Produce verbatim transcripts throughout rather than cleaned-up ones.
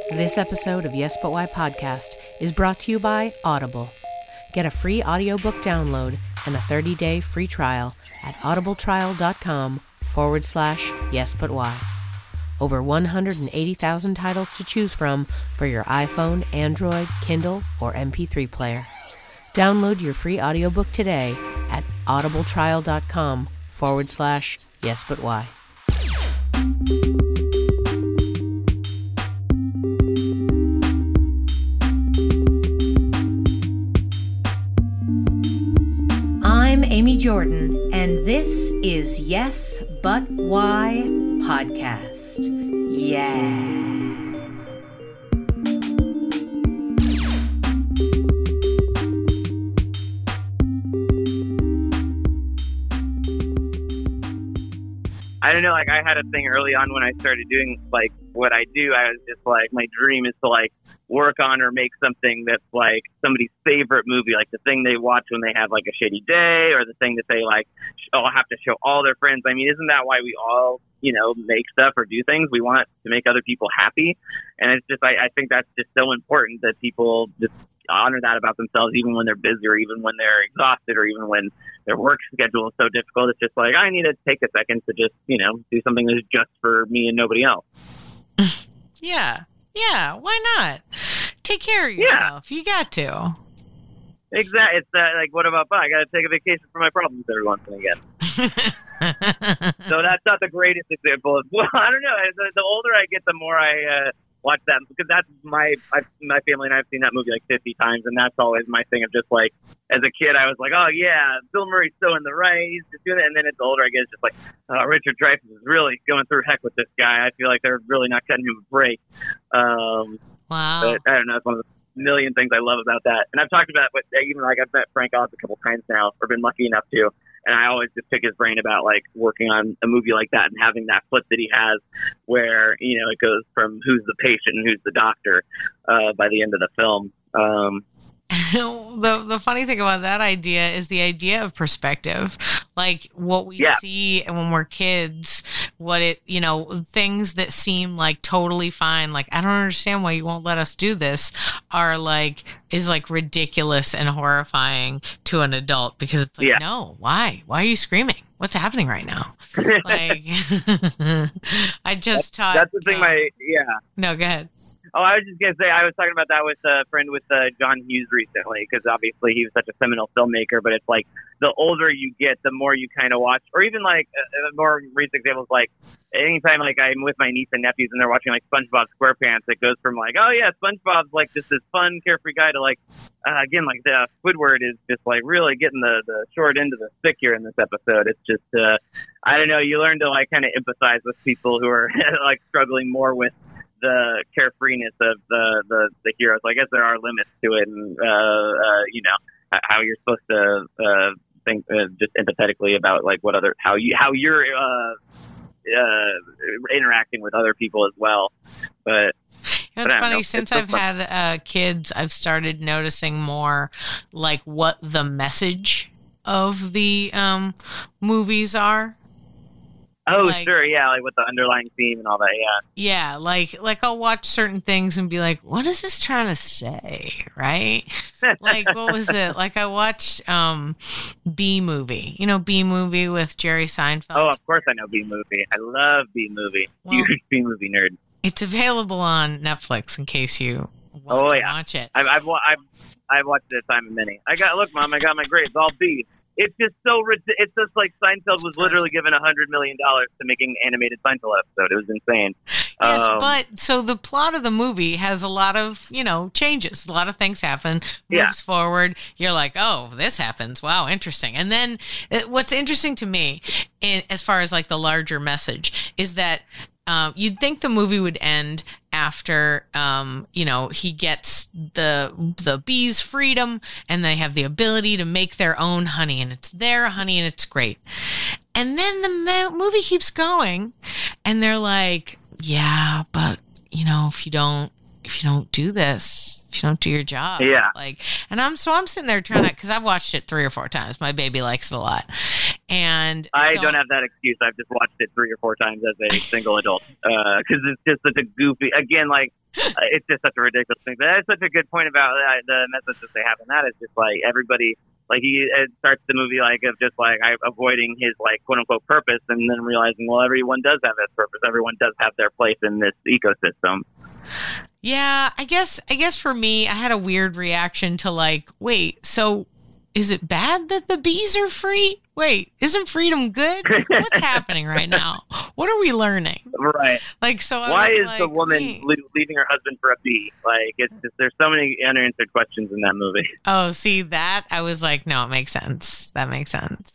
This episode of Yes But Why podcast is brought to you by Audible. Get a free audiobook download and a thirty-day free trial at audibletrial.com forward slash yes but why. Over one hundred eighty thousand titles to choose from for your iPhone, Android, Kindle, or M P three player. Download your free audiobook today at audibletrial.com forward slash yes but why. I'm Amy Jordan, and this is Yes But Why podcast. Yeah. I don't know, like I had a thing early on when I started doing like what I do. I was just like, my dream is to like work on or make something that's like somebody's favorite movie, like the thing they watch when they have like a shitty day, or the thing that they like all have to show all their friends. I mean, isn't that why we all, you know, make stuff or do things? We want to make other people happy. And it's just, I, I think that's just so important that people just honor that about themselves, even when they're busy or even when they're exhausted or even when their work schedule is so difficult. It's just like, I need to take a second to just, you know, do something that's just for me and nobody else. Yeah. Yeah. Why not? Take care of yourself. Yeah. You got to. Exactly. It's uh, like, what about I got to take a vacation from my problems every once and again. So that's not the greatest example of, well, I don't know. The, the older I get, the more I uh, watch that, because that's my I, my family and I have seen that movie like fifty times, and that's always my thing of just like, as a kid, I was like, oh yeah, Bill Murray's so in the right, he's just doing it, and then as the older I get, it's just like, oh, Richard Dreyfuss is really going through heck with this guy. I feel like they're really not cutting him a break. Um, wow. But I don't know, it's one of the million things I love about that, and I've talked about it, even like I've met Frank Oz a couple times now, or been lucky enough to. And I always just pick his brain about like working on a movie like that and having that flip that he has where, you know, it goes from who's the patient and who's the doctor uh, by the end of the film. Um, the the funny thing about that idea is the idea of perspective, like what we yeah. see when we're kids, what it, you know, things that seem like totally fine, like I don't understand why you won't let us do this, are like is like ridiculous and horrifying to an adult, because it's like, yeah. no, why why are you screaming? What's happening right now? Like I just that's, taught that's the thing. Uh, my yeah no go ahead. Oh, I was just going to say, I was talking about that with a friend with uh, John Hughes recently, because obviously he was such a seminal filmmaker, but it's like the older you get, the more you kind of watch, or even like uh, more recent examples, like anytime like I'm with my niece and nephews and they're watching like SpongeBob SquarePants, it goes from like, oh yeah, SpongeBob's like just this fun, carefree guy to like, uh, again, like the Squidward is just like really getting the, the short end of the stick here in this episode. It's just, uh, I don't know, you learn to like kind of empathize with people who are like struggling more with the carefreeness of the, the, the heroes. I guess there are limits to it, and uh, uh, you know how you're supposed to uh, think uh, just empathetically about like what other how you how you're uh, uh, interacting with other people as well. But you know, it's funny, since it's I've fun. had uh, kids, I've started noticing more like what the message of the um, movies are. Oh, like, sure, yeah, like with the underlying theme and all that, yeah. Yeah, like like I'll watch certain things and be like, what is this trying to say, right? Like, what was it? Like, I watched um, B-Movie, you know, B-Movie with Jerry Seinfeld. Oh, of course I know B-Movie. I love B-Movie. Well, huge B-Movie nerd. It's available on Netflix in case you want oh, to yeah. watch it. I've, I've, I've, I've watched it a time and many. I got, look, Mom, I got my grades, all B. It's just so it's just like Seinfeld was literally given a hundred million dollars to making an animated Seinfeld episode. It was insane. Yes, um, but so the plot of the movie has a lot of, you know, changes. A lot of things happen. Moves yeah. forward. You're like, oh, this happens. Wow, interesting. And then it, what's interesting to me, in, as far as like the larger message, is that um, you'd think the movie would end after, um, you know, he gets the the bees' freedom and they have the ability to make their own honey, and it's their honey and it's great. And then the ma- movie keeps going, and they're like, yeah, but you know, if you don't, if you don't do this, if you don't do your job, yeah, like, and I'm so I'm sitting there trying to, because I've watched it three or four times. My baby likes it a lot, and I so, don't have that excuse. I've just watched it three or four times as a single adult because uh, it's just such a goofy. Again, like it's just such a ridiculous thing. But that's such a good point about uh, the message that they have in that. It's just like everybody, like he it starts the movie like of just like I, avoiding his like quote unquote purpose, and then realizing, well, everyone does have this purpose. Everyone does have their place in this ecosystem. Yeah, I guess I guess for me, I had a weird reaction to like, wait, so is it bad that the bees are free? Wait, isn't freedom good? What's happening right now? What are we learning? Right. Like, so I why was is like, the woman wait. le- leaving her husband for a bee? Like, it's just, there's so many unanswered questions in that movie. Oh, see that? I was like, no, it makes sense. That makes sense.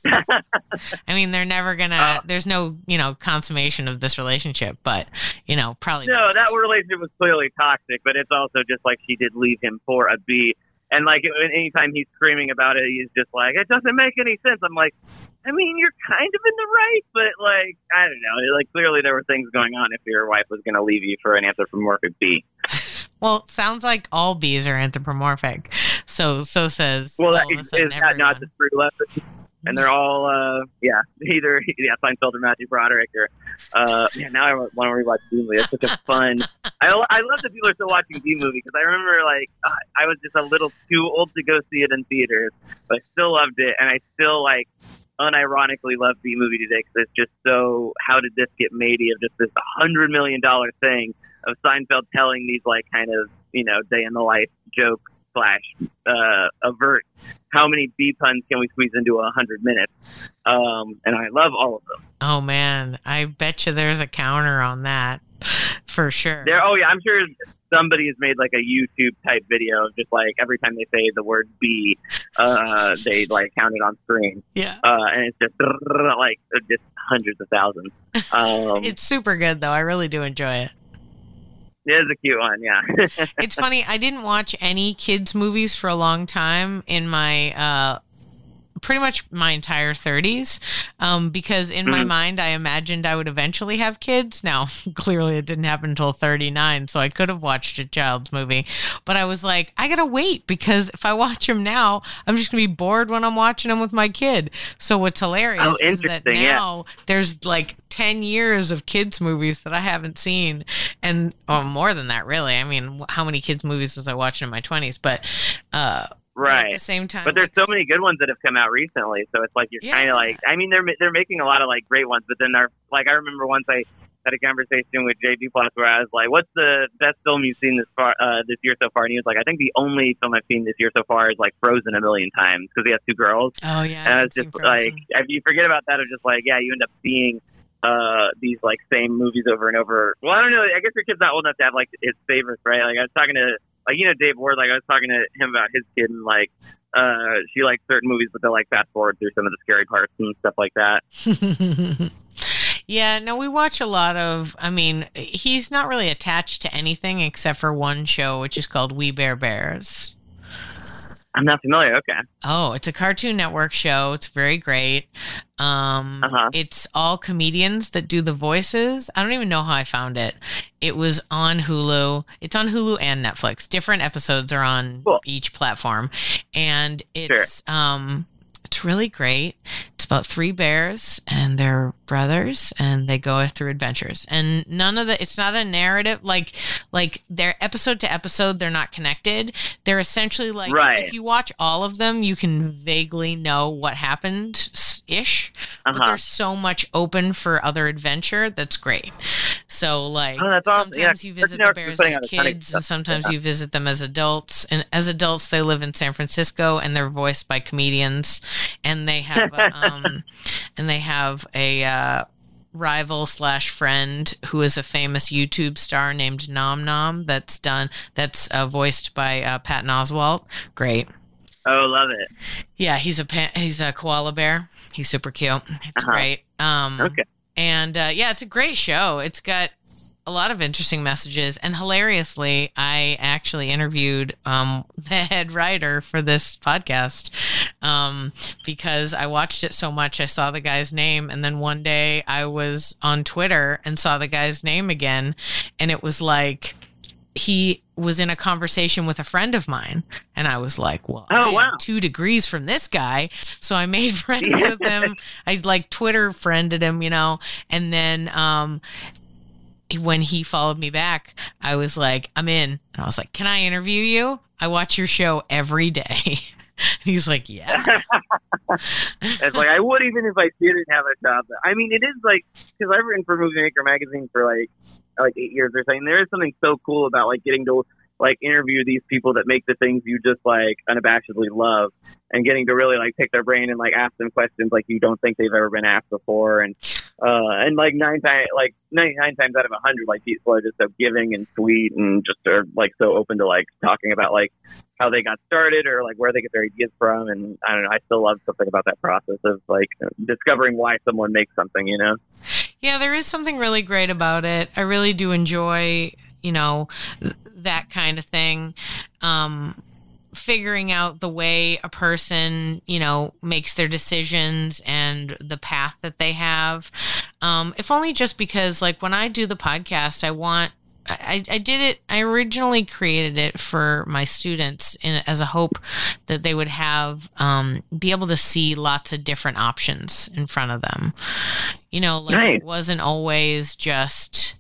I mean, they're never gonna. Uh, there's no, you know, consummation of this relationship, but you know, probably. No, best. that relationship was clearly toxic, but it's also just like she did leave him for a bee. And like anytime he's screaming about it, he's just like, it doesn't make any sense. I'm like, I mean, you're kind of in the right, but like, I don't know. Like clearly there were things going on if your wife was going to leave you for an anthropomorphic bee. Well, it sounds like all bees are anthropomorphic. So, so says. Well, that, all of a is, sudden is that not the true lesson? And they're all, uh, yeah, either yeah, Seinfeld or Matthew Broderick, or uh, yeah. Now I want to rewatch Dune Movie. It's such a fun. I I love that people are still watching Dune Movie because I remember like I was just a little too old to go see it in theaters, but I still loved it, and I still like unironically love B Movie today because it's just so. How did this get made? Of just this hundred million dollar thing of Seinfeld telling these like kind of you know day in the life joke slash uh, avert. How many bee puns can we squeeze into a hundred minutes? Um, and I love all of them. Oh man, I bet you there's a counter on that for sure. There, oh yeah, I'm sure somebody has made like a YouTube type video of just like every time they say the word bee, uh, they like count it on screen. Yeah, uh, and it's just like just hundreds of thousands. Um, it's super good though. I really do enjoy it. It is a cute one, yeah. It's funny. I didn't watch any kids' movies for a long time in my, uh, pretty much my entire thirties, um, because in mm-hmm. my mind, I imagined I would eventually have kids. Now, clearly it didn't happen until thirty-nine, so I could have watched a child's movie. But I was like, I gotta wait, because if I watch them now, I'm just gonna be bored when I'm watching them with my kid. So what's hilarious oh, is that now yeah. there's like ten years of kids movies that I haven't seen, and oh, more than that, really. I mean, how many kids movies was I watching in my twenties? But uh right. At the same time, but there's like, so many good ones that have come out recently, so it's like you're yeah. kind of like. I mean, they're they're making a lot of like great ones, but then they're like. I remember once I had a conversation with Jay Duplass where I was like, "What's the best film you've seen this far uh, this year so far?" And he was like, "I think the only film I've seen this year so far is like Frozen a million times because he has two girls." Oh yeah, and I was just like, if you forget about that, it's just like, yeah, you end up seeing uh these like same movies over and over. Well, I don't know. I guess your kid's not old enough to have like his favorites, right? Like I was talking to like you know Dave Ward. Like I was talking to him about his kid and like. Uh, she likes certain movies, but they'll like fast forward through some of the scary parts and stuff like that. Yeah, no, we watch a lot of. I mean, he's not really attached to anything except for one show, which is called We Bare Bears. I'm not familiar. Okay. Oh, it's a Cartoon Network show. It's very great. Um, uh-huh. It's all comedians that do the voices. I don't even know how I found it. It was on Hulu. It's on Hulu and Netflix. Different episodes are on cool. each platform, and it's sure. um, it's really great. It's about three bears and their brothers, and they go through adventures. And none of the, it's not a narrative, like, like they're episode to episode, they're not connected. They're essentially like, right. if you watch all of them, you can vaguely know what happened ish, uh-huh. but there's so much open for other adventure. That's great. So like, oh, that's awesome. sometimes yeah. you visit That's the bears as kids, and sometimes yeah. you visit them as adults. And as adults, they live in San Francisco, and they're voiced by comedians. And they have, a, um, and they have a uh, rival slash friend who is a famous YouTube star named Nom Nom. That's done. That's uh, voiced by uh, Patton Oswalt. Great. Oh, love it. Yeah, he's a he's a koala bear. He's super cute. It's uh-huh. great. Um, okay. And uh, yeah, it's a great show. It's got a lot of interesting messages, and hilariously, I actually interviewed um, the head writer for this podcast um, because I watched it so much. I saw the guy's name, and then one day I was on Twitter and saw the guy's name again, and it was like he was in a conversation with a friend of mine, and I was like, well, oh, I wow. am two degrees from this guy. So I made friends with him. I like Twitter friended him, you know, and then um, when he followed me back, I was like, I'm in. And I was like, can I interview you? I watch your show every day. He's like, yeah. It's like, I would even if I didn't have a job. I mean, it is like, because I've written for Movie Maker magazine for like like eight years or something. There is something so cool about like getting to like interview these people that make the things you just like unabashedly love, and getting to really like pick their brain and like ask them questions like you don't think they've ever been asked before. And uh and like nine times like ninety-nine times out of a hundred, like people are just so giving and sweet and just are like so open to like talking about like how they got started or like where they get their ideas from. And I don't know, I still love something about that process of like discovering why someone makes something, you know? Yeah, there is something really great about it. I really do enjoy, you know, that kind of thing. Um, figuring out the way a person, you know, makes their decisions and the path that they have. Um, if only just because, like, when I do the podcast, I want, I, I did it, I originally created it for my students in, as a hope that they would have, um, be able to see lots of different options in front of them. You know, like, nice. It wasn't always just,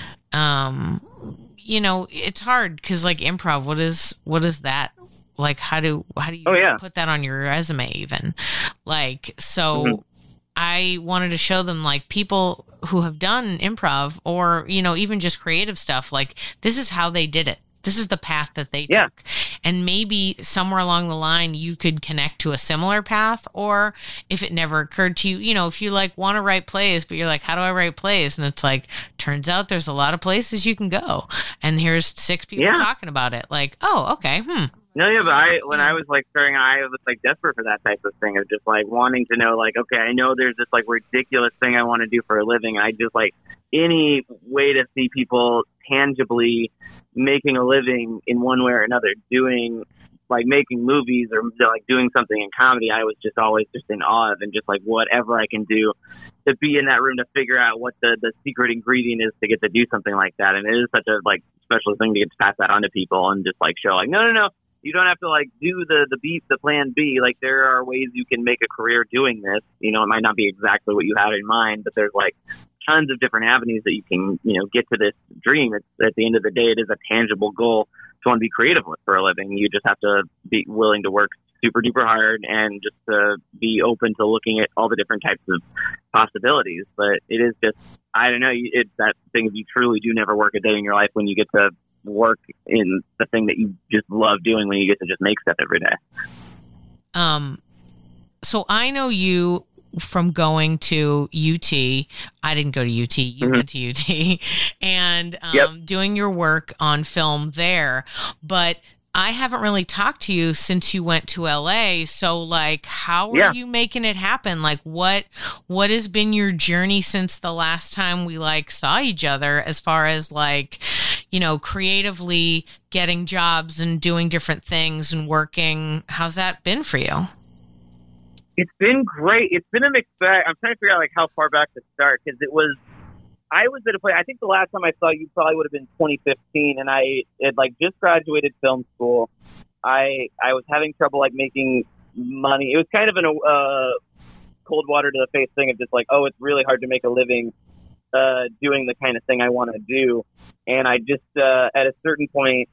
um, you know, it's hard because like improv, what is, what is that? Like, how do, how do you oh, yeah. put that on your resume even? Like, so mm-hmm. I wanted to show them like people who have done improv or, you know, even just creative stuff. Like, this is how they did it. This is the path that they yeah. took. And maybe somewhere along the line, you could connect to a similar path. Or if it never occurred to you, you know, if you like want to write plays, but you're like, how do I write plays? And it's like, turns out there's a lot of places you can go. And here's six people yeah. talking about it. Like, oh, okay. Hmm. No, yeah, but I, when I was like starting, I was like desperate for that type of thing of just like wanting to know, like, okay, I know there's this like ridiculous thing I want to do for a living. I just like any way to see people tangibly making a living in one way or another, doing like making movies or like doing something in comedy. I was just always just in awe of, and just like whatever I can do to be in that room to figure out what the, the secret ingredient is to get to do something like that. And it is such a like special thing to get to pass that on to people and just like show like, no, no, no. You don't have to like do the, the beat, the plan B. Like there are ways you can make a career doing this. You know, it might not be exactly what you had in mind, but there's like tons of different avenues that you can, you know, get to this dream. It's at the end of the day, it is a tangible goal to want to be creative with for a living. You just have to be willing to work super duper hard and just to be open to looking at all the different types of possibilities. But it is just, I don't know, it's that thing if you truly do never work a day in your life when you get to work in the thing that you just love doing, when you get to just make stuff every day. Um, so I know you from going to U T. I didn't go to U T. You mm-hmm. went to U T, and um, yep. doing your work on film there. But I haven't really talked to you since you went to L A. So like, how are yeah. you making it happen? Like what, what has been your journey since the last time we like saw each other, as far as like, you know, creatively getting jobs and doing different things and working? How's that been for you? It's been great. It's been a mixed bag. I'm trying to figure out like how far back to start, because it was, I was at a point, I think the last time I saw you probably would have been twenty fifteen, and I had like just graduated film school. I I was having trouble like making money. It was kind of an uh, cold water to the face thing of just like, oh, it's really hard to make a living uh, doing the kind of thing I want to do. And I just, uh, at a certain point,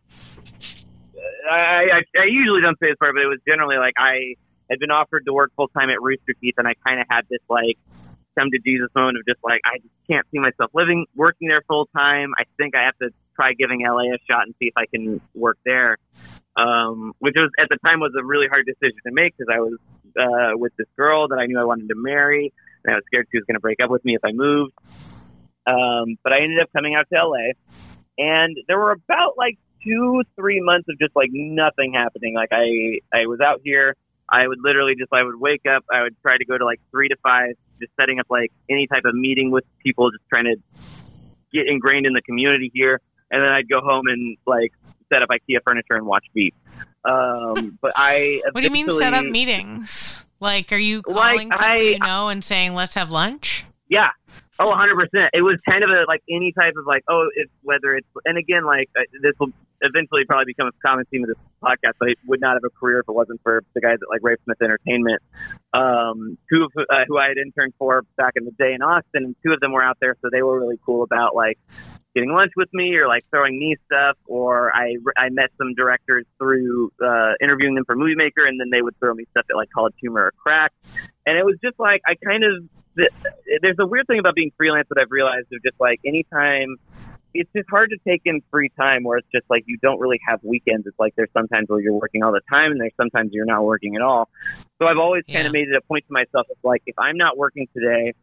I, I, I usually don't say this part, but it was generally like I had been offered to work full time at Rooster Teeth, and I kind of had this like come to Jesus moment of just like, I just can't see myself living, working there full time. I think I have to try giving L A a shot and see if I can work there. Um, which was at the time was a really hard decision to make, because I was uh, with this girl that I knew I wanted to marry, and I was scared she was going to break up with me if I moved. Um, but I ended up coming out to L A, and there were about like two, three months of just like nothing happening. Like I, I was out here. I would literally just, I would wake up, I would try to go to like three to five, just setting up like any type of meeting with people, just trying to get ingrained in the community here. And then I'd go home and like set up IKEA furniture and watch Veep. Um, but I, what do you mean set up meetings? Like, are you calling like, people I, you know and saying, let's have lunch? Yeah. Oh, one hundred percent. It was kind of a, like any type of like, oh, it's whether it's, and again, like uh, this will eventually probably become a common theme of this podcast, but I would not have a career if it wasn't for the guys at like Ray Smith Entertainment, um, two of, uh, who I had interned for back in the day in Austin, and two of them were out there. So they were really cool about like getting lunch with me or like throwing me stuff, or I, I met some directors through uh, interviewing them for Movie Maker, and then they would throw me stuff at like College Humor or Crack. And it was just like, I kind of, there's a weird thing about being freelance that I've realized of just like anytime, it's just hard to take in free time where it's just like you don't really have weekends. It's like there's sometimes where you're working all the time and there's sometimes you're not working at all. So I've always yeah. kind of made it a point to myself of like, if I'm not working today,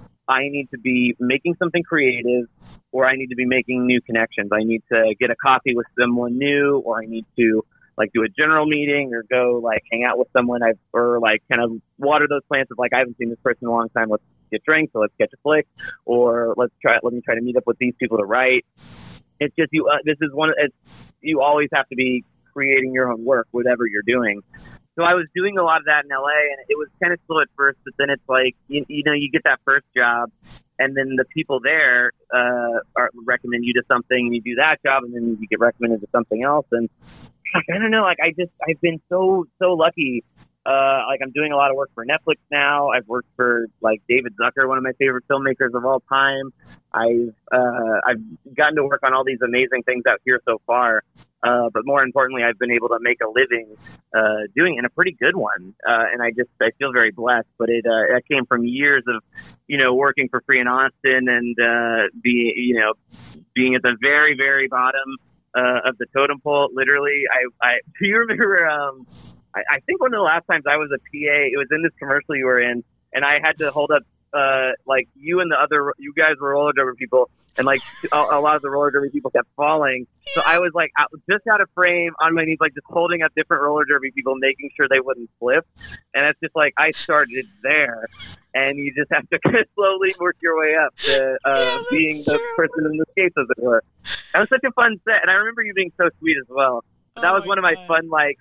I need to be making something creative, or I need to be making new connections. I need to get a coffee with someone new, or I need to like do a general meeting or go like hang out with someone I've, or like kind of water those plants of like, I haven't seen this person in a long time. Let's get drinks, so let's catch a flick, or let's try, let me try to meet up with these people to write. It's just, you, uh, this is one, it's, you always have to be creating your own work, whatever you're doing. So I was doing a lot of that in L A, and it was kind of slow at first, but then it's like, you, you know, you get that first job, and then the people there uh, are, recommend you to something, and you do that job, and then you get recommended to something else. And I don't know, like I just, I've been so, so lucky. Uh, like I'm doing a lot of work for Netflix now. I've worked for like David Zucker, one of my favorite filmmakers of all time. I've, uh, I've gotten to work on all these amazing things out here so far. Uh, but more importantly, I've been able to make a living, uh, doing it, and a pretty good one. Uh, and I just, I feel very blessed, but it, uh, it came from years of, you know, working for free in Austin and, uh, be, you know, being at the very, very bottom, uh, of the totem pole. Literally, I, I, do you remember, um, I think one of the last times I was a P A, it was in this commercial you were in, and I had to hold up, uh, like, you and the other, you guys were roller derby people, and, like, a, a lot of the roller derby people kept falling. So I was, like, out, just out of frame, on my knees, like, just holding up different roller derby people, making sure they wouldn't flip. And it's just, like, I started there, and you just have to kind of slowly work your way up to uh, yeah, being the true. person in the skates, as it were. That was such a fun set, and I remember you being so sweet as well. Oh that was one God. of my fun, like...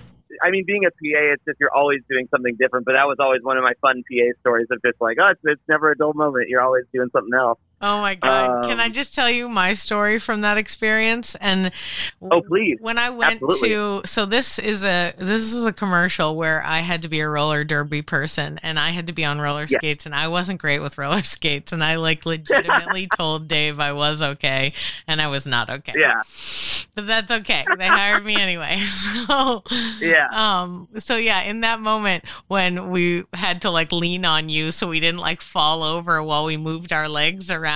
I mean, being a P A, it's just you're always doing something different. But that was always one of my fun P A stories of just like, oh, it's, it's never a dull moment. You're always doing something else. Oh, my God. Um, Can I just tell you my story from that experience? And oh, please. When I went Absolutely. to, so this is a, this is a commercial where I had to be a roller derby person, and I had to be on roller yeah. skates, and I wasn't great with roller skates. And I like legitimately told Dave I was okay, and I was not okay. Yeah. But that's okay. They hired me anyway. So, yeah. Um, so yeah, in that moment when we had to like lean on you so we didn't like fall over while we moved our legs around,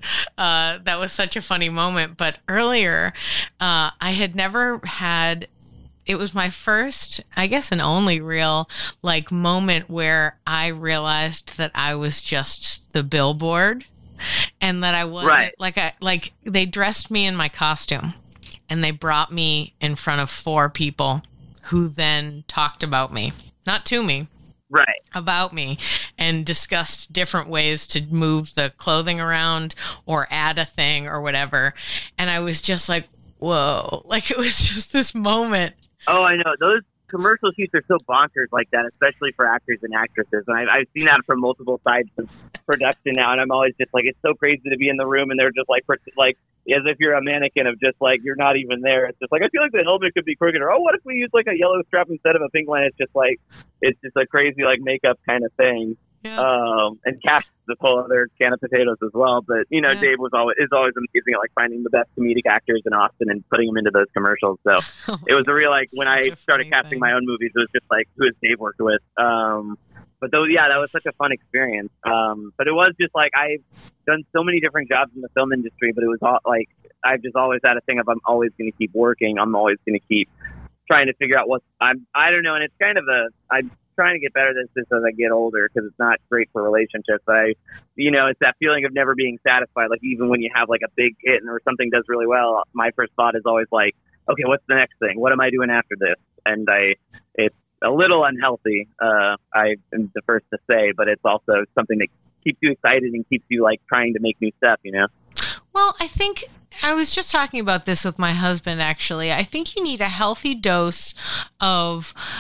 uh, that was such a funny moment. But earlier, uh, I had never had, it was my first, I guess, and only real like moment where I realized that I was just the billboard, and that I wasn't right. like I like they dressed me in my costume, and they brought me in front of four people who then talked about me, not to me, right, about me, and discussed different ways to move the clothing around or add a thing or whatever. And I was just like, whoa, like it was just this moment. Oh, I know. Those commercial shoots are so bonkers like that, especially for actors and actresses. And I, I've seen that from multiple sides of production now. And I'm always just like, it's so crazy to be in the room and they're just like, like, as if you're a mannequin of just like, you're not even there. It's just like, I feel like the helmet could be crooked, or, oh, what if we use like a yellow strap instead of a pink one? It's just like, it's just a crazy like makeup kind of thing. Yeah. Um, and Cass, this whole other can of potatoes as well. But, you know, yeah. Dave was always, is always amazing at like finding the best comedic actors in Austin and putting them into those commercials. So oh, it was a real, like, when I started casting thing. my own movies, it was just like, who has Dave worked with? Um, But those, yeah, that was such a fun experience. Um, but it was just like, I've done so many different jobs in the film industry, but it was all like, I've just always had a thing of, I'm always going to keep working. I'm always going to keep trying to figure out what I'm, I don't know. And it's kind of a, I'm trying to get better at this as I get older, because it's not great for relationships. I, you know, it's that feeling of never being satisfied. Like even when you have like a big hit or something does really well, my first thought is always like, okay, what's the next thing? What am I doing after this? And I, it's a little unhealthy. Uh, I am the first to say, but it's also something that keeps you excited and keeps you like trying to make new stuff, you know? Well, I think I was just talking about this with my husband, actually. I think you need a healthy dose of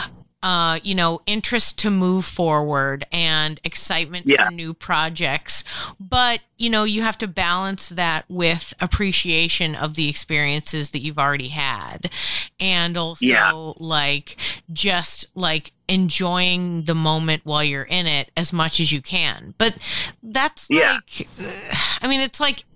uh, you know, interest to move forward and excitement Yeah. for new projects. But, you know, you have to balance that with appreciation of the experiences that you've already had. And also, Yeah. like, just like enjoying the moment while you're in it as much as you can. But that's Yeah. like, I mean, it's like,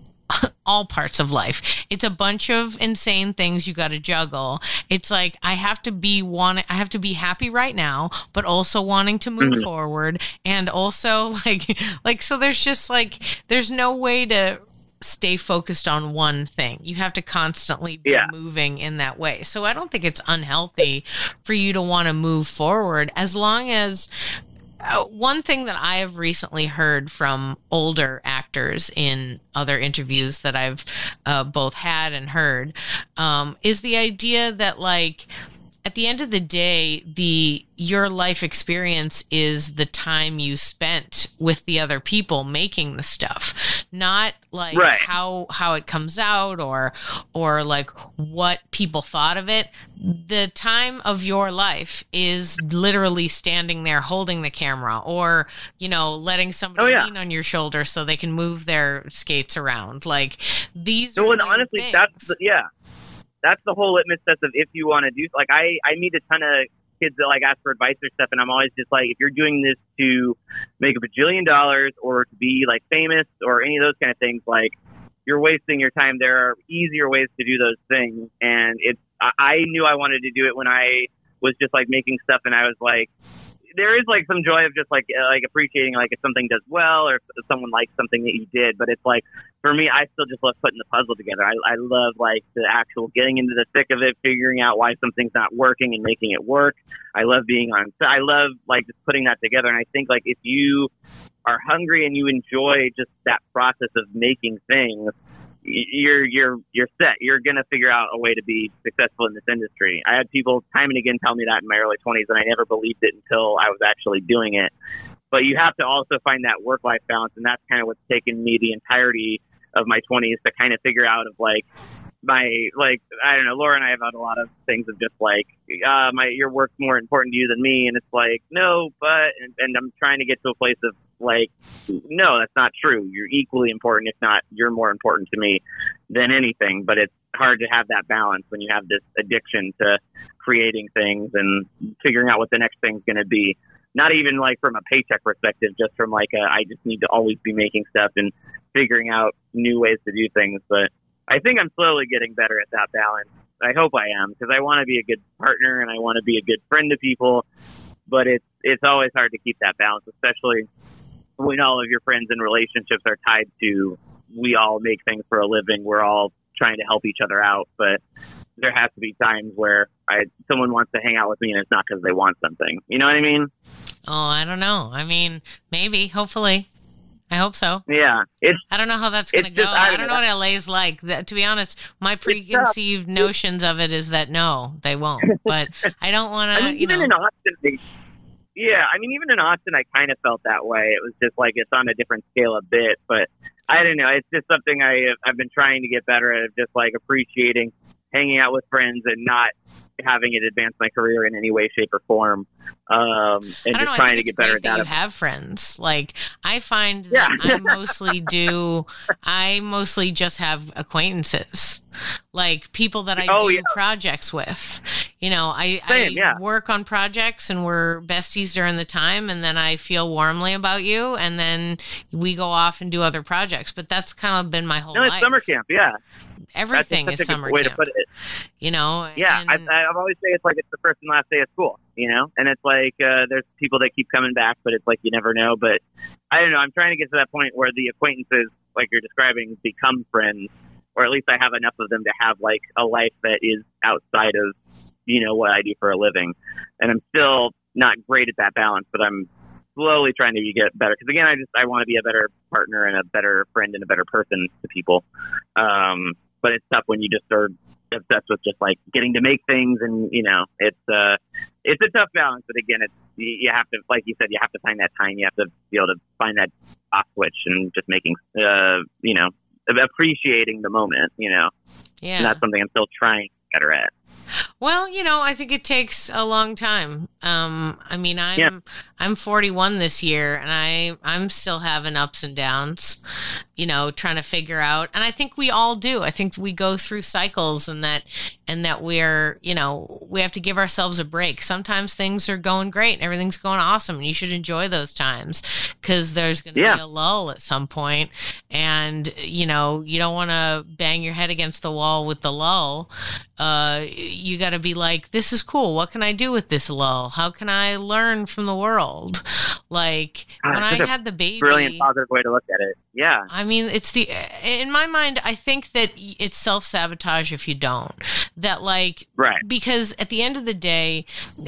all parts of life. It's a bunch of insane things you got to juggle. It's like I have to be wanting, I have to be happy right now, but also wanting to move Mhm. forward, and also like, like so. There's just like there's no way to stay focused on one thing. You have to constantly be Yeah. moving in that way. So I don't think it's unhealthy for you to want to move forward as long as. Uh, one thing that I have recently heard from older actors in other interviews that I've uh, both had and heard um, is the idea that, like, at the end of the day, the your life experience is the time you spent with the other people making the stuff, not like Right. how how it comes out or or like what people thought of it. The time of your life is literally standing there holding the camera, or you know, letting somebody Oh, yeah. lean on your shoulder so they can move their skates around. Like these. So, are and the honestly, things. that's the, yeah, that's the whole litmus test of if you want to do. Like, I I meet a ton of kids that like ask for advice or stuff, and I'm always just like, if you're doing this to make a bajillion dollars or to be like famous or any of those kind of things, like you're wasting your time. There are easier ways to do those things, and it's. I, I knew I wanted to do it when I was just like making stuff, and I was like. There is like some joy of just like uh, like appreciating like if something does well or if someone likes something that you did, but it's like for me, I still just love putting the puzzle together. I, I love like the actual getting into the thick of it, figuring out why something's not working and making it work. I love being on. I love like just putting that together, and I think like if you are hungry and you enjoy just that process of making things. You're you're you're set. You're gonna figure out a way to be successful in this industry. I had people time and again tell me that in my early twenties, and I never believed it until I was actually doing it. But you have to also find that work-life balance, and that's kind of what's taken me the entirety of my twenties to kind of figure out of like my like I don't know. Laura and I have had a lot of things of just like uh, my your work's more important to you than me, and it's like no, but and, and I'm trying to get to a place of like no, that's not true. You're equally important, if not you're more important to me than anything. But it's hard to have that balance when you have this addiction to creating things and figuring out what the next thing's going to be. Not even like from a paycheck perspective, just from like a, I just need to always be making stuff and figuring out new ways to do things. But I think I'm slowly getting better at that balance. I hope I am, because I want to be a good partner and I want to be a good friend to people. But it's it's always hard to keep that balance, especially when all of your friends and relationships are tied to we all make things for a living. We're all trying to help each other out. But there has to be times where I someone wants to hang out with me and it's not because they want something. You know what I mean? Oh, I don't know. I mean, maybe, hopefully. I hope so. Yeah. It's I don't know how that's going to it's go. just- I I don't know what L A's like. That, to be honest, my preconceived notions of it is that no, they won't. But I don't want I to, mean, you even know. in Austin, they, yeah, I mean, even in Austin, I kind of felt that way. It was just like it's on a different scale a bit, but I don't know. It's just something I I've been trying to get better at, of just like appreciating hanging out with friends and not having it advance my career in any way, shape, or form, um, and I don't just know. I trying think to it's get better great at that that. you have friends. Like I find that Yeah. I mostly do. I mostly just have acquaintances, like people that I Oh, do yeah. projects with. You know, I, Same, I yeah. work on projects and we're besties during the time, and then I feel warmly about you, and then we go off and do other projects. But that's kind of been my whole No, it's life. summer camp. Yeah, Everything that's is such a good summer way camp. to put it. You know. Yeah, and- I, I've always say it's like it's the first and last day of school, you know, and it's like uh, there's people that keep coming back, but it's like you never know. But I don't know. I'm trying to get to that point where the acquaintances, like you're describing, become friends, or at least I have enough of them to have like a life that is outside of, you know, what I do for a living. And I'm still not great at that balance, but I'm slowly trying to get better. Because again, I just I want to be a better partner and a better friend and a better person to people. Um, but it's tough when you just are obsessed with just like getting to make things, and you know, it's uh, it's a tough balance. But again, it's you, you have to, like you said, you have to find that time. You have to be able to find that off switch and just making, uh, you know, appreciating the moment. You know, yeah. and that's something I'm still trying to get better at. Well, you know, I think it takes a long time. Um, I mean, I'm Yeah. I'm forty-one this year, and I I'm still having ups and downs. You know, trying to figure out, and I think we all do. I think we go through cycles, and that and that we're you know we have to give ourselves a break. Sometimes things are going great and everything's going awesome, and you should enjoy those times because there's going to Yeah. be a lull at some point, and you know you don't want to bang your head against the wall with the lull. Uh, you got to be like, this is cool. What can I do with this lull? How can I learn from the world? Like God, when that's I such a had the baby, Brilliant, positive way to look at it. Yeah. I mean, it's the, in my mind, I think that it's self-sabotage if you don't. That like, Right. because at the end of the day,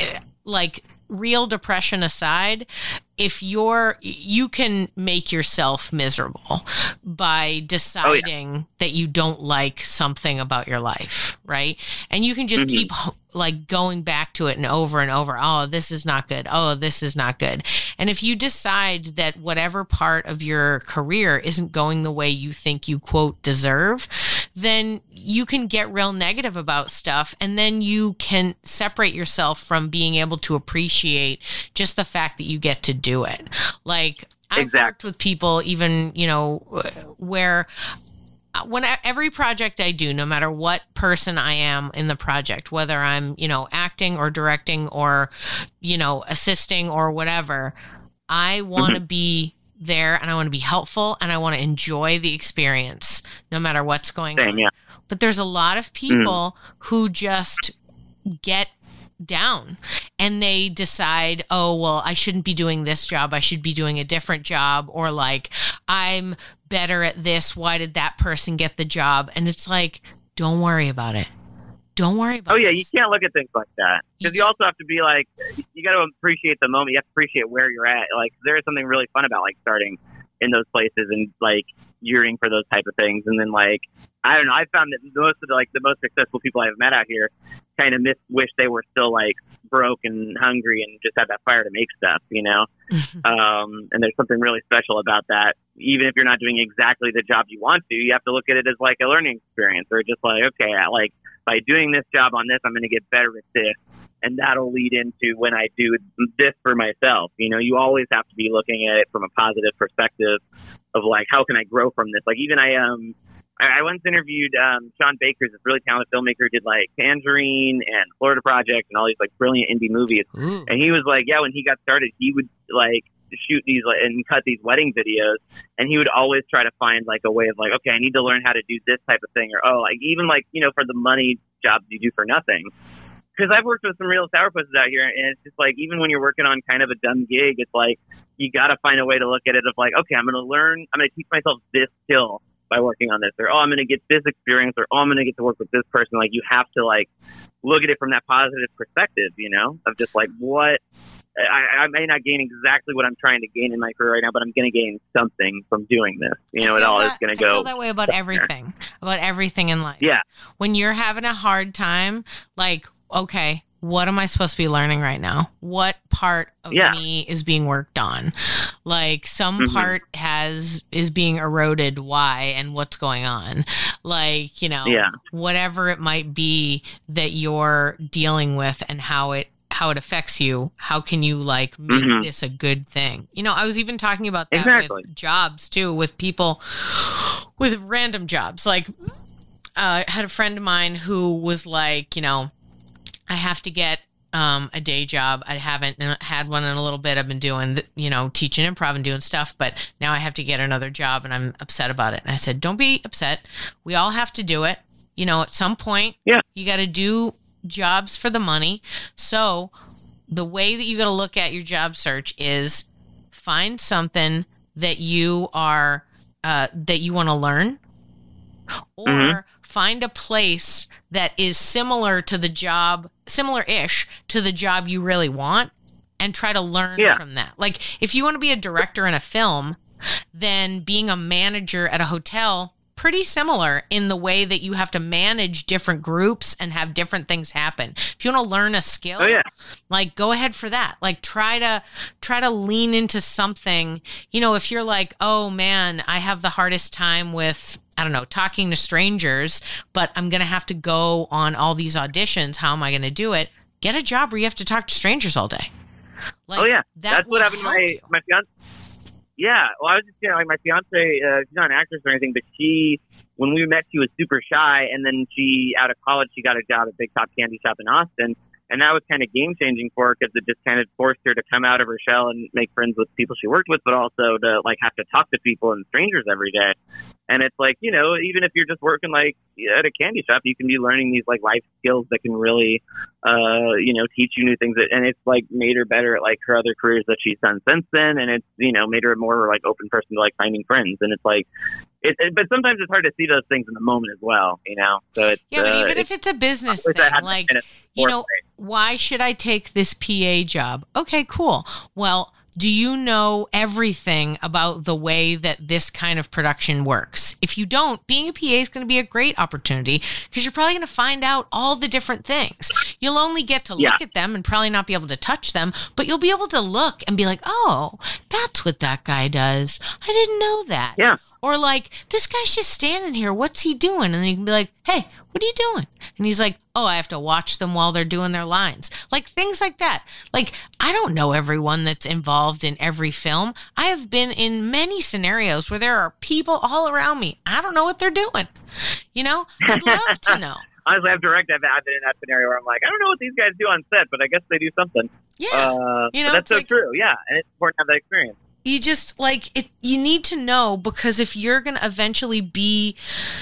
like real depression aside, if you're, you can make yourself miserable by deciding that you don't like something about your life, right? And you can just Mhm. keep like going back to it and over and over. Oh, this is not good. Oh, this is not good. And if you decide that whatever part of your career isn't going the way you think you quote deserve, then you can get real negative about stuff. And then you can separate yourself from being able to appreciate just the fact that you get to do it. Like I've Exactly. worked with people even, you know, where when every project I do, no matter what person I am in the project, whether I'm, you know, acting or directing or, you know, assisting or whatever, I want to Mhm. be there and I want to be helpful and I want to enjoy the experience no matter what's going Same, on. yeah. But there's a lot of people who just get down and they decide, oh, well, I shouldn't be doing this job. I should be doing a different job. Or like, I'm better at this. Why did that person get the job? And it's like, don't worry about it. Don't worry about Oh it. yeah, you can't look at things like that You because you also have to be like, you got to appreciate the moment. You have to appreciate where you're at. Like there is something really fun about like starting in those places and like yearning for those type of things. And then like, I don't know, I found that most of the, like the most successful people I've met out here kind of miss, wish they were still like broke and hungry and just had that fire to make stuff, you know? um, and there's something really special about that. Even if you're not doing exactly the job you want to, you have to look at it as like a learning experience or just like, okay, I, like by doing this job on this, I'm going to get better at this. And that'll lead into when I do this for myself. You know, you always have to be looking at it from a positive perspective of like, how can I grow from this? Like even I, um, I, I once interviewed um, Sean Baker, this really talented filmmaker who did like Tangerine and Florida Project and all these like brilliant indie movies. Ooh. And he was like, yeah, when he got started, he would like shoot these like, and cut these wedding videos. And he would always try to find like a way of like, okay, I need to learn how to do this type of thing. Or, oh, like even like, you know, for the money jobs you do for nothing. Because I've worked with some real sourpusses out here, and it's just like, even when you're working on kind of a dumb gig, it's like, you got to find a way to look at it of like, okay, I'm going to learn, I'm going to teach myself this skill by working on this, or, oh, I'm going to get this experience, or, oh, I'm going to get to work with this person. Like, you have to like look at it from that positive perspective, you know, of just like, what, I, I may not gain exactly what I'm trying to gain in my career right now, but I'm going to gain something from doing this. You know, I it feel all that- is going I to go. feel that way about everything, about everything in life. Yeah. When you're having a hard time, like, okay, what am I supposed to be learning right now? What part of Yeah. me is being worked on? Like some Mhm. part has is being eroded. Why and what's going on? Like, you know, Yeah. whatever it might be that you're dealing with and how it how it affects you. How can you like make Mhm. this a good thing? You know, I was even talking about that Exactly. with jobs too, with people with random jobs. Like uh, I had a friend of mine who was like, you know, I have to get um, a day job. I haven't had one in a little bit. I've been doing, you know, teaching improv and doing stuff, but now I have to get another job and I'm upset about it. And I said, don't be upset. We all have to do it. You know, at some point, Yeah. you got to do jobs for the money. So the way that you got to look at your job search is find something that you are, uh, that you want to learn, or Mhm. find a place that is similar to the job, similar-ish to the job you really want, and try to learn Yeah. from that. Like, if you want to be a director in a film, then being a manager at a hotel pretty similar in the way that you have to manage different groups and have different things happen. If you want to learn a skill, oh, yeah. like go ahead for that. Like try to try to lean into something. You know, if you're like, oh man, I have the hardest time with, I don't know, talking to strangers, but I'm going to have to go on all these auditions. How am I going to do it? Get a job where you have to talk to strangers all day. Like, oh yeah, that that's what happened to my you. my fiance. Yeah, well, I was just saying, like, my fiance, uh, she's not an actress or anything, but she, when we met, she was super shy, and then she, out of college, she got a job at Big Top Candy Shop in Austin, and that was kind of game-changing for her because it just kind of forced her to come out of her shell and make friends with people she worked with, but also to, like, have to talk to people and strangers every day. And it's like, you know, even if you're just working, like, at a candy shop, you can be learning these, like, life skills that can really, uh, you know, teach you new things. That, and it's, like, made her better at, like, her other careers that she's done since then. And it's, you know, made her a more, like, open person to, like, finding friends. And it's, like, it, it, but sometimes it's hard to see those things in the moment as well, you know? So it's, yeah, but uh, even it's, if it's a business thing, like, you know, why should I take this P A job? Okay, cool. Well, do you know everything about the way that this kind of production works? If you don't, being a P A is going to be a great opportunity because you're probably going to find out all the different things. You'll only get to look yeah. at them and probably not be able to touch them, but you'll be able to look and be like, oh, that's what that guy does. I didn't know that. Yeah. Or like, this guy's just standing here. What's he doing? And then you can be like, hey, what are you doing? And he's like, oh, I have to watch them while they're doing their lines. Like things like that. Like, I don't know everyone that's involved in every film. I have been in many scenarios where there are people all around me. I don't know what they're doing. You know, I'd love to know. Honestly, I've direct, I've been in that scenario where I'm like, I don't know what these guys do on set, but I guess they do something. Yeah. Uh, you know, that's so like, true. Yeah. And it's important to have that experience. You just like it, you need to know, because if you're going to eventually be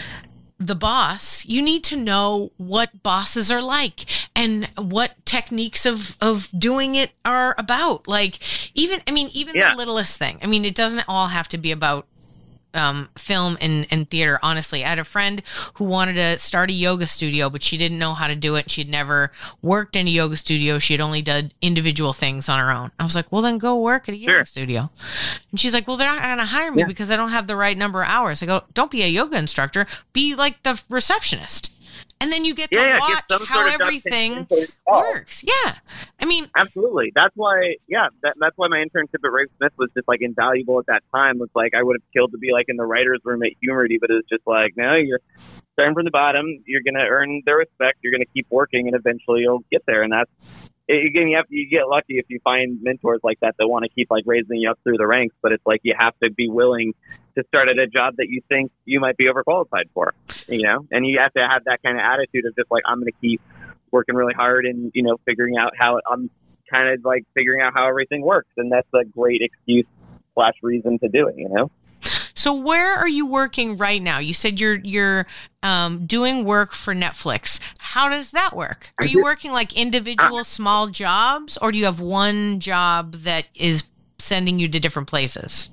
the boss, you need to know what bosses are like and what techniques of, of doing it are about. Like even, I mean, even yeah. the littlest thing. I mean, it doesn't all have to be about um, film and, and theater. Honestly, I had a friend who wanted to start a yoga studio, but she didn't know how to do it. She'd never worked in a yoga studio. She had only done individual things on her own. I was like, well, then go work at a yoga sure. studio. And she's like, well, they're not going to hire me yeah. because I don't have the right number of hours. I go, don't be a yoga instructor. Be like the receptionist. And then you get to yeah, yeah, watch get how everything works. Yeah. I mean, absolutely. That's why, yeah, that, that's why my internship at Ray Smith was just like invaluable at that time. Was like, I would have killed to be like in the writer's room at Humority, but it was just like, no, you're starting from the bottom. You're going to earn their respect. You're going to keep working and eventually you'll get there. And that's, again, you have you get lucky if you find mentors like that that want to keep like raising you up through the ranks. But it's like you have to be willing to start at a job that you think you might be overqualified for, you know. And you have to have that kind of attitude of just like, I'm going to keep working really hard and, you know, figuring out how I'm kind of like figuring out how everything works. And that's a great excuse slash reason to do it, you know. So where are you working right now? You said you're you're um, doing work for Netflix. How does that work? Are you working like individual small jobs, or do you have one job that is sending you to different places?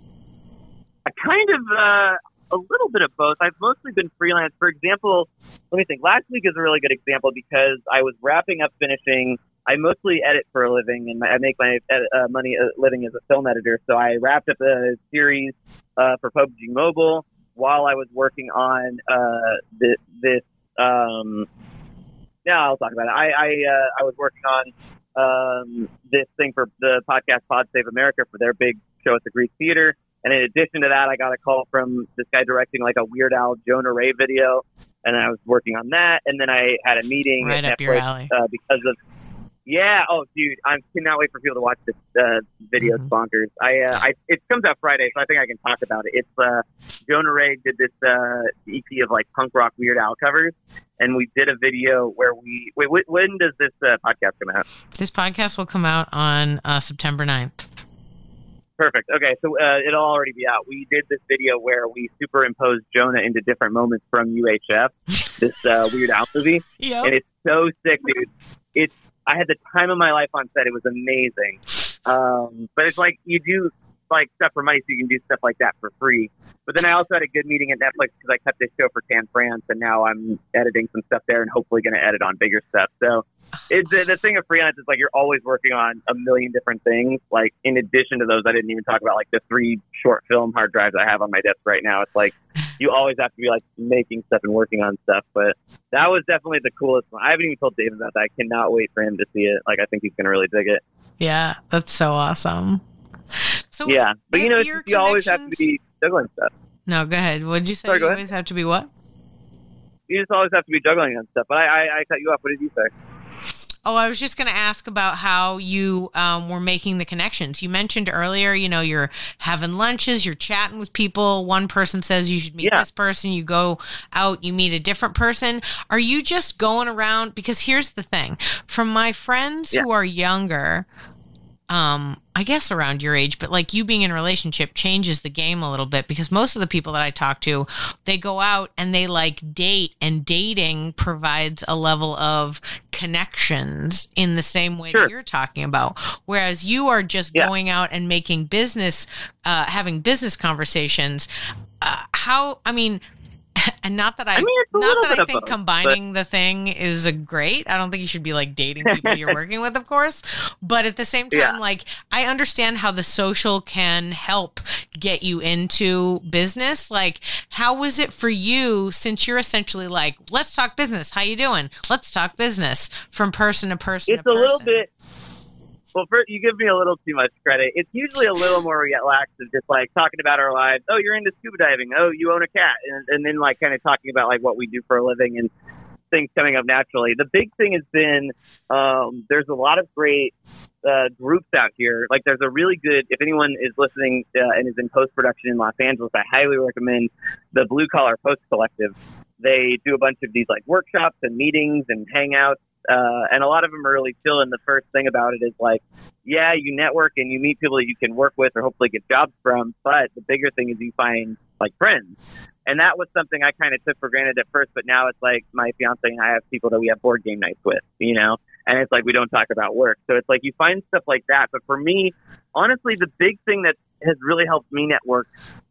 I kind of uh, a little bit of both. I've mostly been freelance. For example, let me think. Last week is a really good example because I was wrapping up finishing. I mostly edit for a living, and I make my uh, money uh, living as a film editor. So I wrapped up a series uh, for P U B G Mobile while I was working on uh, this. this um, yeah, I'll talk about it. I I, uh, I was working on um, this thing for the podcast Pod Save America for their big show at the Greek Theater. And in addition to that, I got a call from this guy directing like a Weird Al Jonah Ray video, and I was working on that. And then I had a meeting right at up Netflix your alley. Uh, because of. Yeah. Oh, dude, I cannot wait for people to watch this uh, video. Mm-hmm. It's bonkers. I, uh, I, it comes out Friday, so I think I can talk about it. It's uh, Jonah Ray did this uh, E P of like punk rock Weird Al covers, and we did a video where we. Wait, wh- when does this uh, podcast come out? This podcast will come out on uh, September ninth. Perfect. Okay, so uh, it'll already be out. We did this video where we superimposed Jonah into different moments from U H F, this uh, Weird Al movie, Yep. and it's so sick, dude. It's I had the time of my life on set. It was amazing. Um, but it's like you do like stuff for money, so you can do stuff like that for free. But then I also had a good meeting at Netflix because I cut this show for Tan France, and now I'm editing some stuff there and hopefully going to edit on bigger stuff. So it's the, the thing of freelance is like you're always working on a million different things. Like in addition to those, I didn't even talk about like the three short film hard drives I have on my desk right now. It's like you always have to be like making stuff and working on stuff. But that was definitely the coolest one. I haven't even told Dave about that. I cannot wait for him to see it. Like, I think he's going to really dig it. Yeah, that's so awesome. So yeah, but you know, your you always have to be juggling stuff. No, go ahead. What did you say? Sorry, you go always ahead. have to be what? You just always have to be juggling on stuff. But I, I, I cut you off. What did you say? Oh, I was just going to ask about how you um, were making the connections. You mentioned earlier, you know, you're having lunches, you're chatting with people. One person says you should meet Yeah. this person. You go out, you meet a different person. Are you just going around? Because here's the thing. From my friends Yeah. who are younger, um, I guess around your age, but like you being in a relationship changes the game a little bit, because most of the people that I talk to, they go out and they like date, and dating provides a level of connections in the same way Sure. that you're talking about. Whereas you are just Yeah. going out and making business, uh, having business conversations. Uh, how, I mean, and not that I, I mean, it's a not little that bit I of think both, combining the thing is a great. I don't think you should be like dating people you're working with, of course. But at the same time, Yeah. like I understand how the social can help get you into business. Like, how was it for you, since you're essentially like, let's talk business. How you doing? Let's talk business, from person to person. It's to a little person. bit. Well, first, you give me a little too much credit. It's usually a little more relaxed of just like talking about our lives. Oh, you're into scuba diving. Oh, you own a cat, and, and then like kind of talking about like what we do for a living and things coming up naturally. The big thing has been um, there's a lot of great uh, groups out here. Like there's a really good. If anyone is listening uh, and is in post production in Los Angeles, I highly recommend the Blue Collar Post Collective. They do a bunch of these like workshops and meetings and hangouts. Uh, and a lot of them are really chill. And the first thing about it is like, yeah, you network and you meet people that you can work with or hopefully get jobs from. But the bigger thing is you find like friends. And that was something I kind of took for granted at first. But now it's like my fiance and I have people that we have board game nights with, you know, and it's like we don't talk about work. So it's like you find stuff like that. But for me, honestly, the big thing that has really helped me network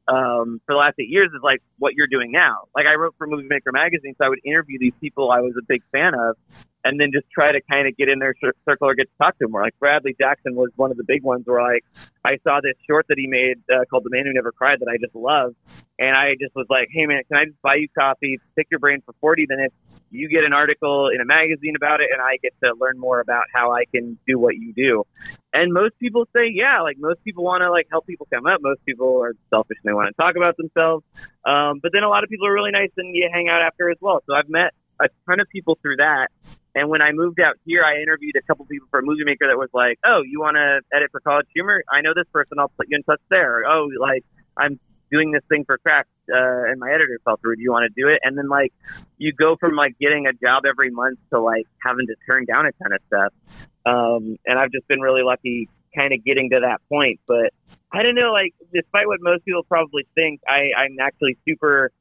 um, for the last eight years is like what you're doing now. Like I wrote for Movie Maker magazine, so I would interview these people I was a big fan of, and then just try to kind of get in their circle or get to talk to them more. Like Bradley Jackson was one of the big ones where like I saw this short that he made uh, called The Man Who Never Cried that I just love. And I just was like, hey man, can I just buy you coffee, pick your brain for forty minutes? You get an article in a magazine about it, and I get to learn more about how I can do what you do. And most people say, yeah, like most people want to like help people come up. Most people are selfish and they want to talk about themselves. Um, but then a lot of people are really nice and you hang out after as well. So I've met a ton of people through that. And when I moved out here, I interviewed a couple people for a Movie Maker that was like, oh, you want to edit for College Humor? I know this person. I'll put you in touch there. Oh, like I'm doing this thing for Cracked uh, and my editor fell through. Do you want to do it? And then like you go from like getting a job every month to like having to turn down a ton of stuff. Um, and I've just been really lucky kind of getting to that point. But I don't know, like despite what most people probably think, I, I'm actually super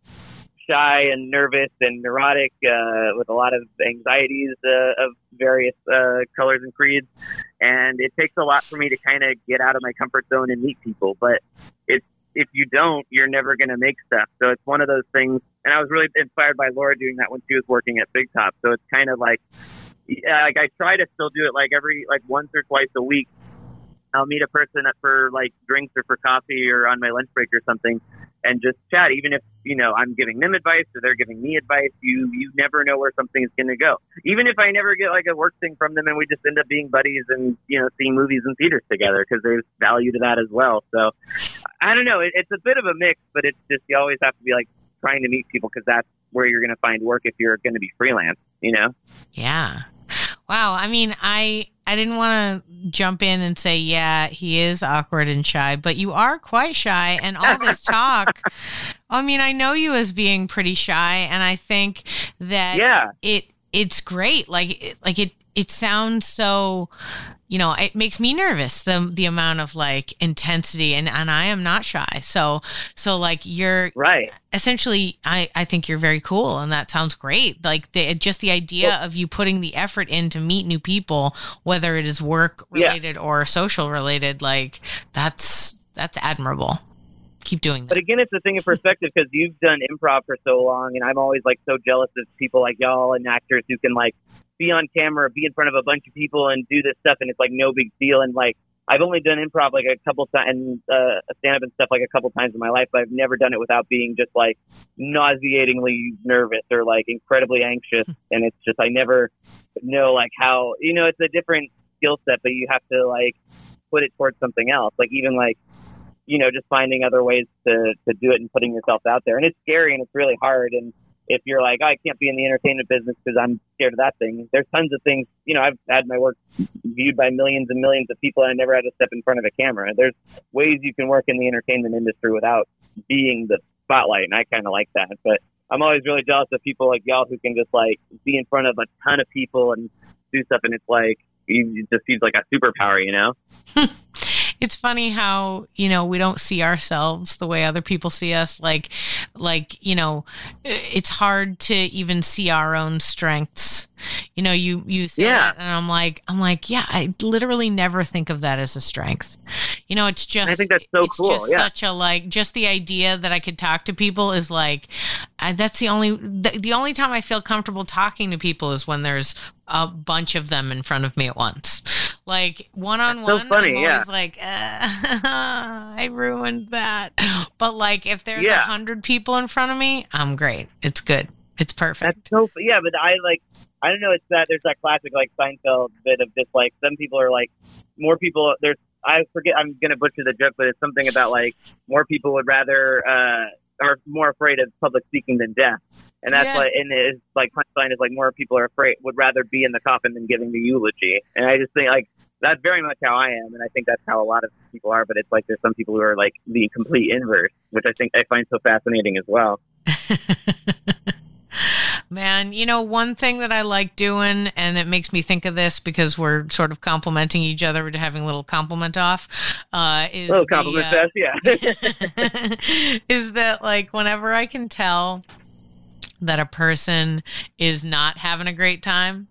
shy and nervous and neurotic uh, with a lot of anxieties uh, of various uh, colors and creeds. And it takes a lot for me to kind of get out of my comfort zone and meet people. But it's, if you don't, you're never going to make stuff. So it's one of those things. And I was really inspired by Laura doing that when she was working at Big Top. So it's kind of like, yeah, like I try to still do it like every, like once or twice a week. I'll meet a person for like drinks or for coffee or on my lunch break or something and just chat. Even if, you know, I'm giving them advice or they're giving me advice, you, you never know where something is going to go. Even if I never get like a work thing from them and we just end up being buddies and, you know, seeing movies in theaters together because there's value to that as well. So I don't know. It, it's a bit of a mix, but it's just, you always have to be like trying to meet people because that's where you're going to find work if you're going to be freelance, you know? Yeah. Wow. I mean, I I didn't want to jump in and say, yeah, he is awkward and shy, but you are quite shy. And all this talk, I mean, I know you as being pretty shy, and I think that yeah. it it's great. Like it, like it it sounds so, you know, it makes me nervous, the the amount of like intensity, and, and I am not shy. So so like you're right. Essentially, I, I think you're very cool, and that sounds great. Like the, just the idea well, of you putting the effort in to meet new people, whether it is work related yeah. or social related, like that's that's admirable. Keep doing that. But again, it's a thing of perspective because you've done improv for so long, and I'm always like so jealous of people like y'all and actors who can like be on camera, be in front of a bunch of people, and do this stuff, and it's like no big deal. And like I've only done improv like a couple times and uh, stand up and stuff like a couple times in my life, but I've never done it without being just like nauseatingly nervous or like incredibly anxious. And it's just, I never know like how, you know, it's a different skill set, but you have to like put it towards something else. Like even like, you know, just finding other ways to, to do it and putting yourself out there. And it's scary and it's really hard. And if you're like, oh, I can't be in the entertainment business because I'm scared of that thing, there's tons of things, you know, I've had my work viewed by millions and millions of people and I never had to step in front of a camera. There's ways you can work in the entertainment industry without being the spotlight. And I kind of like that. But I'm always really jealous of people like y'all who can just like be in front of a ton of people and do stuff. And it's like, it just seems like a superpower, you know? It's funny how, you know, we don't see ourselves the way other people see us. Like, like, you know, it's hard to even see our own strengths. You know, you, you say yeah. that and I'm like, I'm like, yeah, I literally never think of that as a strength. You know, it's just, I think that's so it's cool. just yeah. such a, like, just the idea that I could talk to people is like, I, that's the only, the, the only time I feel comfortable talking to people is when there's a bunch of them in front of me at once. Like one-on-one, so funny, I'm yeah. always like, uh, I ruined that. But like if there's a yeah. hundred people in front of me, I'm great. It's good. It's perfect. That's so, yeah, but I like, I don't know, it's that, there's that classic like Seinfeld bit of just like, some people are like, more people, there's, I forget, I'm going to butcher the joke, but it's something about like, more people would rather, uh, are more afraid of public speaking than death. And that's yeah. like, and it's like, punchline is like, more people are afraid, would rather be in the coffin than giving the eulogy. And I just think like, that's very much how I am. And I think that's how a lot of people are, but it's like, there's some people who are like the complete inverse, which I think I find so fascinating as well. Man, you know, one thing that I like doing, and it makes me think of this because we're sort of complimenting each other, we're having a little compliment off, uh, is a little compliment the, uh, fest, yeah. is that like whenever I can tell that a person is not having a great time,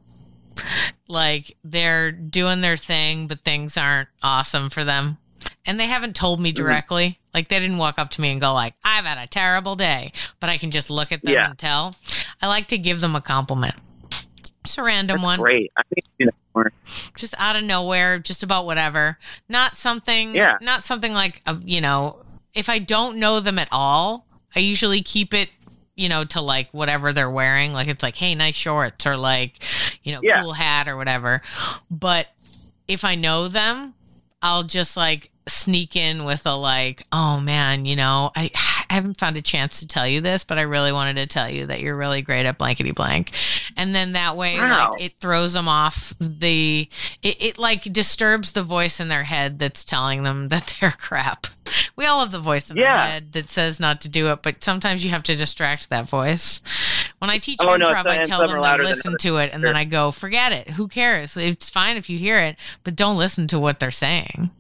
like they're doing their thing, but things aren't awesome for them. And they haven't told me directly. Mm-hmm. Like they didn't walk up to me and go like, I've had a terrible day, but I can just look at them yeah. and tell. I like to give them a compliment. Just a random That's one. Great. I think you do that more. Just out of nowhere, just about whatever. Not something, yeah. not something like, a, you know, if I don't know them at all, I usually keep it, you know, to like whatever they're wearing. Like it's like, hey, nice shorts, or like, you know, yeah. cool hat or whatever. But if I know them, I'll just like sneak in with a like, oh man, you know, I, I haven't found a chance to tell you this, but I really wanted to tell you that you're really great at blankety blank. And then that way, wow. like, it throws them off the, it, it like disturbs the voice in their head that's telling them that they're crap. We all have the voice in yeah. our head that says not to do it, but sometimes you have to distract that voice. When I teach oh, improv, no, I tell them to listen to it, and sure. then I go, forget it. Who cares? It's fine if you hear it, but don't listen to what they're saying.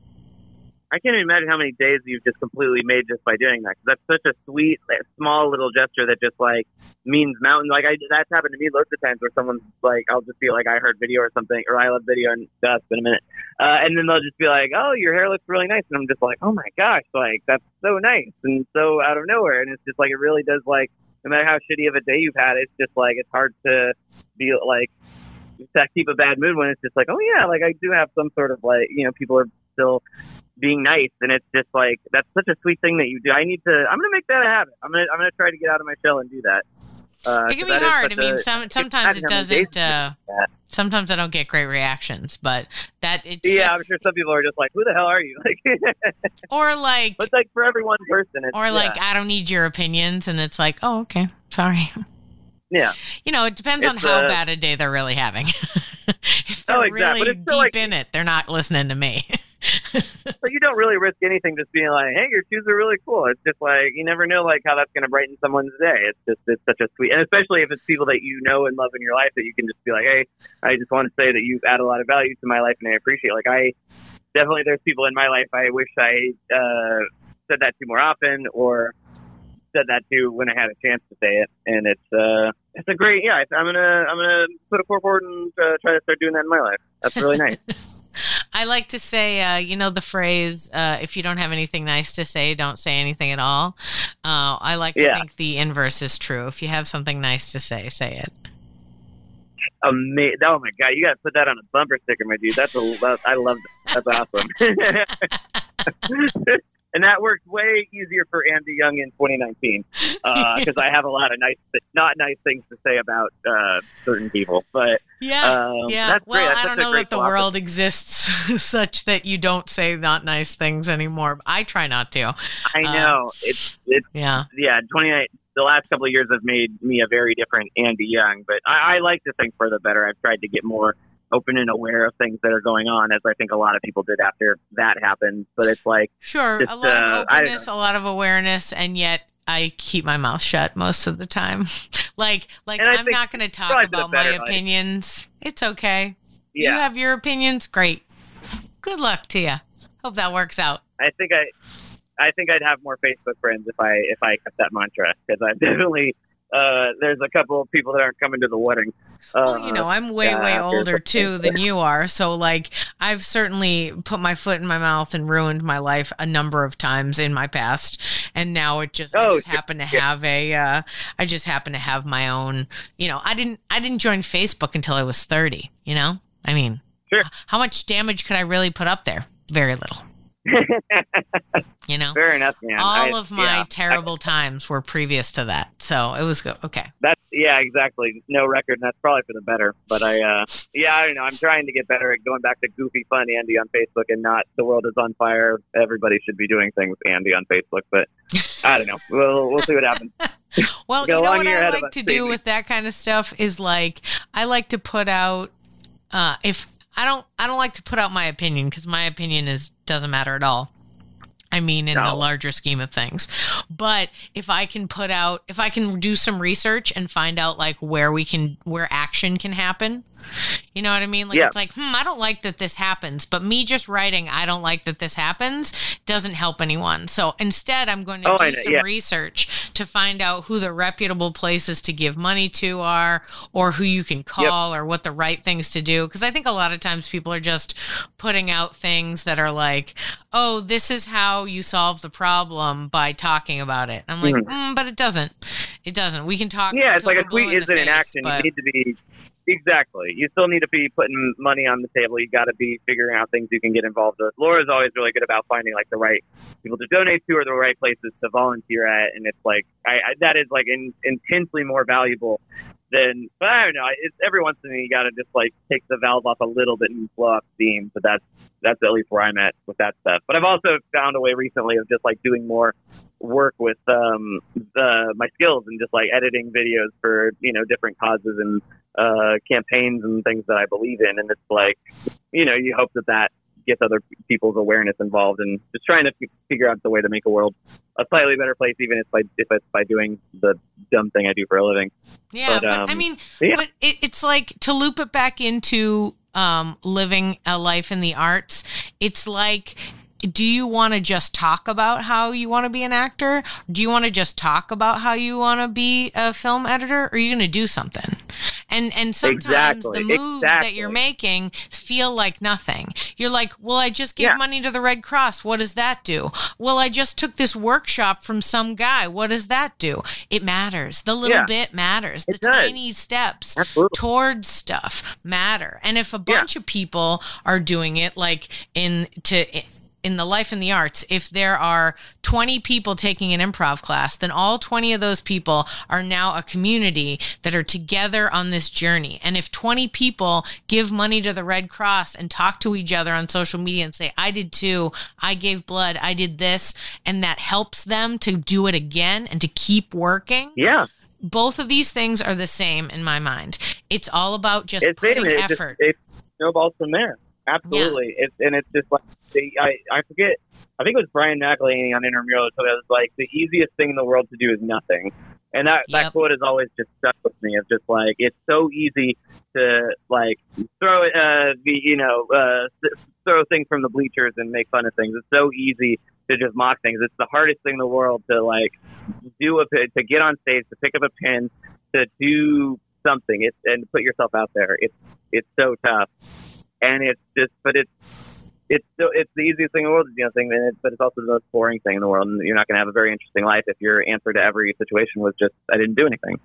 I can't even imagine how many days you've just completely made just by doing that. Cause that's such a sweet, like, small little gesture that just like means mountain. Like I, that's happened to me loads of times where someone's like, I'll just be like, I heard video or something, or I love video and stuff in a minute. Uh, and then they'll just be like, oh, your hair looks really nice. And I'm just like, oh my gosh, like that's so nice and so out of nowhere. And it's just like, it really does, like, no matter how shitty of a day you've had, it's just like, it's hard to be like, to keep a bad mood when it's just like, oh yeah, like I do have some sort of like, you know, people are still being nice, and it's just like, that's such a sweet thing that you do. I need to, I'm going to make that a habit. I'm going to, I'm going to try to get out of my shell and do that. Uh, it can be hard. I mean, a, some, sometimes it doesn't, uh, sometimes I don't get great reactions, but that, it yeah, just, I'm sure some people are just like, who the hell are you? Like, or like, but like for every one person, it's, or like, yeah. I don't need your opinions. And it's like, oh, okay, sorry. Yeah. You know, it depends it's, on how uh, bad a day they're really having. If they're oh, exactly. really deep like, in it, they're not listening to me. But you don't really risk anything just being like, hey, your shoes are really cool. It's just like, you never know like how that's going to brighten someone's day. It's just, it's such a sweet, and especially if it's people that you know and love in your life, that you can just be like, hey, I just want to say that you've added a lot of value to my life and I appreciate it. Like I definitely, there's people in my life I wish I uh, said that to more often, or said that to when I had a chance to say it. And it's, uh, it's a great, yeah, I'm going to, I'm going to put a foot forward and uh, try to start doing that in my life. That's really nice. I like to say, uh, you know, the phrase, uh, if you don't have anything nice to say, don't say anything at all. Uh, I like to yeah. think the inverse is true. If you have something nice to say, say it. Amazing. Oh my God, you got to put that on a bumper sticker, my dude. That's a, that, I love that. That's awesome. And that worked way easier for Andy Young in twenty nineteen because uh, I have a lot of nice, not nice things to say about uh, certain people. But yeah, um, yeah. That's well, great. That's I don't know that the philosophy. World exists such that you don't say not nice things anymore. I try not to. I know uh, it's it's yeah yeah. twenty-eight The last couple of years have made me a very different Andy Young, but I, I like to think for the better. I've tried to get more open and aware of things that are going on, as I think a lot of people did after that happened. But it's like sure, just, a lot uh, of openness, a lot of awareness, and yet I keep my mouth shut most of the time. like, like I'm not going to talk about my better, opinions. Like, it's okay. Yeah. You have your opinions, great. Good luck to you. Hope that works out. I think I, I think I'd have more Facebook friends if I if I kept that mantra, because I've definitely. Uh, there's a couple of people that aren't coming to the wedding. Uh, well, you know, I'm way, uh, way older too than you are. So like, I've certainly put my foot in my mouth and ruined my life a number of times in my past. And now it just, oh, I just happen to yeah. have a, uh, I just happen to have my own, you know, I didn't, I didn't join Facebook until I was thirty, you know, I mean, sure. How much damage could I really put up there? Very little. You know, fair enough, man. All I, of my yeah, terrible I, times were previous to that, so it was good. Okay. That's yeah, exactly. No record, and that's probably for the better. But I, uh, yeah, I don't know. I'm trying to get better at going back to goofy, fun Andy on Facebook, and not the world is on fire. Everybody should be doing things Andy on Facebook, but I don't know. We'll we'll see what happens. Well, you know what I like to do with that kind of stuff is like I like to put out uh, if. I don't I don't like to put out my opinion because my opinion is doesn't matter at all. I mean, in no. the larger scheme of things. But if I can put out, if I can do some research and find out like where we can, where action can happen, you know what I mean? Like, yeah. It's like, hmm, I don't like that this happens, but me just writing, I don't like that this happens doesn't help anyone. So instead I'm going to oh, do know, some yeah. research to find out who the reputable places to give money to are, or who you can call yep. or what the right things to do. Cause I think a lot of times people are just putting out things that are like, oh, this is how you solve the problem by talking about it. I'm like, mm-hmm. mm, but it doesn't, it doesn't. We can talk. Yeah. It's like a tweet isn't an action. But... You need to be, exactly. You still need to be putting money on the table. You got to be figuring out things you can get involved with. Laura's always really good about finding like the right people to donate to or the right places to volunteer at. And it's like, I, I that is like in, intensely more valuable than, but I don't know. It's every once in a while you got to just like take the valve off a little bit and blow up steam. But that's, that's at least where I'm at with that stuff. But I've also found a way recently of just like doing more work with um, the, my skills and just like editing videos for, you know, different causes and uh, campaigns and things that I believe in. And it's like, you know, you hope that that gets other people's awareness involved and just trying to f- figure out the way to make a world a slightly better place, even if, by, if it's by doing the dumb thing I do for a living. Yeah, but, but um, I mean, yeah. but it, it's like to loop it back into um, living a life in the arts. It's like, do you want to just talk about how you want to be an actor? Do you want to just talk about how you want to be a film editor? Or are you going to do something? And and sometimes exactly, the moves exactly. that you're making feel like nothing. You're like, well, I just gave yeah. money to the Red Cross. What does that do? Well, I just took this workshop from some guy. What does that do? It matters. The little yeah. bit matters. The it does. tiny steps Absolutely. towards stuff matter. And if a bunch yeah. of people are doing it, like in to in the life in the arts, if there are twenty people taking an improv class, then all twenty of those people are now a community that are together on this journey. And if twenty people give money to the Red Cross and talk to each other on social media and say, I did too, I gave blood, I did this, and that helps them to do it again and to keep working. Yeah. Both of these things are the same in my mind. It's all about just it's putting it effort. Just, it snowballs from there. Absolutely. Yeah. It's, and it's just like, I, I forget, I think it was Brian McElhaney on Intramural that told me, it was like, the easiest thing in the world to do is nothing. And that, yep. that quote has always just stuck with me of just like, it's so easy to like throw, uh, the, you know, uh, throw things from the bleachers and make fun of things. It's so easy to just mock things. It's the hardest thing in the world to like do a, to get on stage, to pick up a pen, to do something it's, and put yourself out there. It's, it's so tough. And it's just, but it's, it's still, it's the easiest thing in the world to do nothing, and it's, but it's also the most boring thing in the world. And you're not going to have a very interesting life if your answer to every situation was just, I didn't do anything.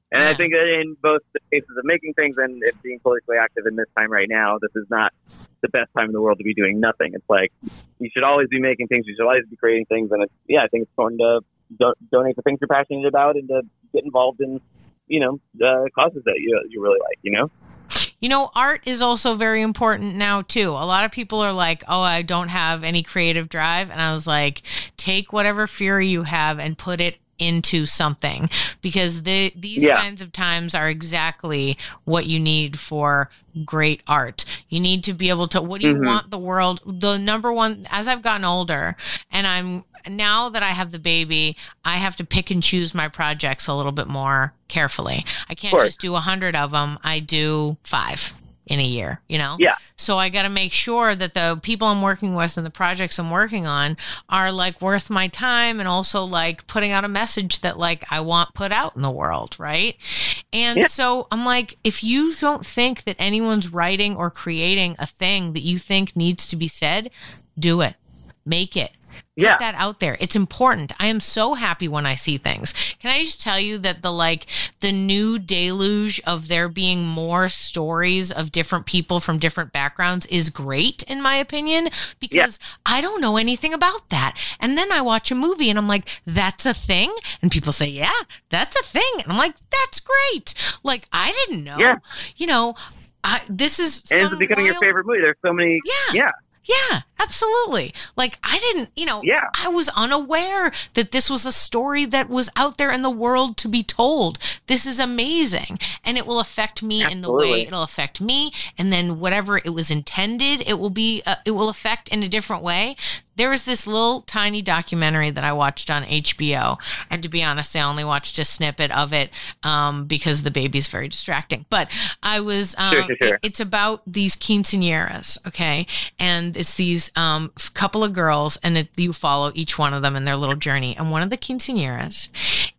And Yeah. I think that in both the cases of making things and it being politically active in this time right now, this is not the best time in the world to be doing nothing. It's like you should always be making things. You should always be creating things. And it's, yeah, I think it's important to do- donate the things you're passionate about and to get involved in, you know, uh, causes that you you really like, you know? You know, art is also very important now, too. A lot of people are like, oh, I don't have any creative drive. And I was like, take whatever fury you have and put it into something, because the, these Yeah. kinds of times are exactly what you need for great art. You need to be able to, what do you Mhm. want the world, the number one, as I've gotten older and I'm, now that I have the baby, I have to pick and choose my projects a little bit more carefully. I can't Of course. just do a hundred of them. I do five in a year, you know? Yeah. So I got to make sure that the people I'm working with and the projects I'm working on are like worth my time and also like putting out a message that like I want put out in the world, right? And Yeah. so I'm like, if you don't think that anyone's writing or creating a thing that you think needs to be said, do it. Make it. Put Yeah. that out there. It's important. I am so happy when I see things. Can I just tell you that the like the new deluge of there being more stories of different people from different backgrounds is great in my opinion, because I don't know anything about that. And then I watch a movie and I'm like, that's a thing? And people say, yeah, that's a thing. And I'm like, that's great. Like I didn't know. Yeah. You know, I, this is And some it's becoming your wild- favorite movie. There's so many. Yeah. Yeah. Yeah, absolutely. Like I didn't, you know, Yeah. I was unaware that this was a story that was out there in the world to be told. This is amazing. And it will affect me in the way Absolutely. it'll affect me. And then whatever it was intended, it will be, uh, it will affect in a different way. There was this little tiny documentary that I watched on H B O. And to be honest, I only watched a snippet of it um, because the baby's very distracting. But I was, um, Sure, sure, sure. it- it's about these quinceañeras, okay? And it's these um, f- couple of girls, and it, you follow each one of them in their little journey. And one of the quinceañeras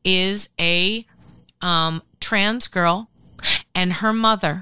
is a um, trans girl and her mother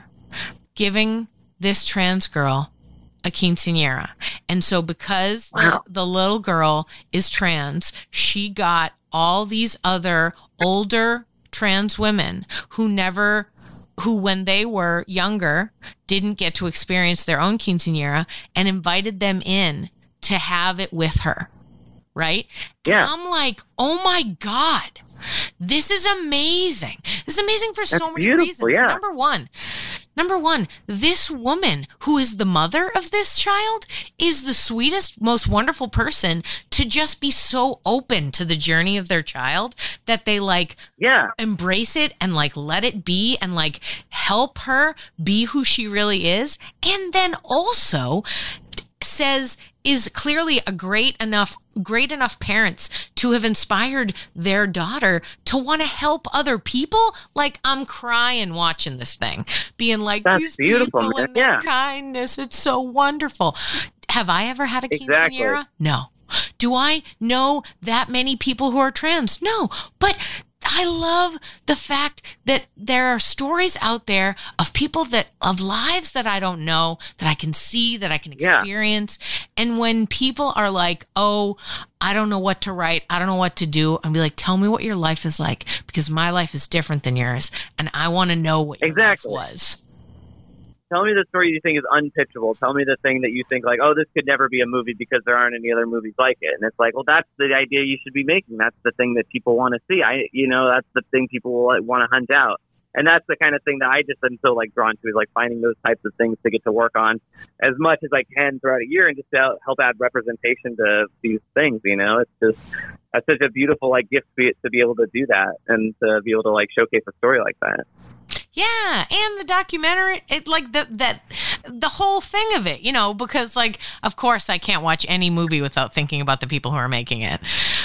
giving this trans girl a quinceañera. And so because Wow. the, the little girl is trans, she got all these other older trans women who never, who when they were younger, didn't get to experience their own quinceañera and invited them in to have it with her. Right? Yeah. And I'm like, oh my God, this is amazing. This is amazing for so That's many beautiful, reasons. yeah. Number one, number one, this woman who is the mother of this child is the sweetest, most wonderful person to just be so open to the journey of their child that they like Yeah. embrace it and like let it be and like help her be who she really is. And then also says is clearly a great enough great enough parents to have inspired their daughter to want to help other people. Like I'm crying watching this thing, being like, That's these beautiful, people man. and their Yeah. kindness, it's so wonderful. Have I ever had a Exactly. quinceañera? No. Do I know that many people who are trans? No. But I love the fact that there are stories out there of people that, of lives that I don't know, that I can see, that I can Yeah. experience. And when people are like, oh, I don't know what to write, I don't know what to do, and be like, tell me what your life is like, because my life is different than yours. And I want to know what your Exactly. life was. Tell me the story you think is unpitchable. Tell me the thing that you think like, oh, this could never be a movie because there aren't any other movies like it. And it's like, well, that's the idea you should be making. That's the thing that people want to see. I, you know, that's the thing people will want to hunt out. And that's the kind of thing that I just am so like drawn to, is like finding those types of things to get to work on as much as I can throughout a year and just to help add representation to these things. You know, it's just, that's such a beautiful like gift to be, to be able to do that and to be able to like showcase a story like that. Yeah, and the documentary, it like the that the whole thing of it, you know, because like of course I can't watch any movie without thinking about the people who are making it.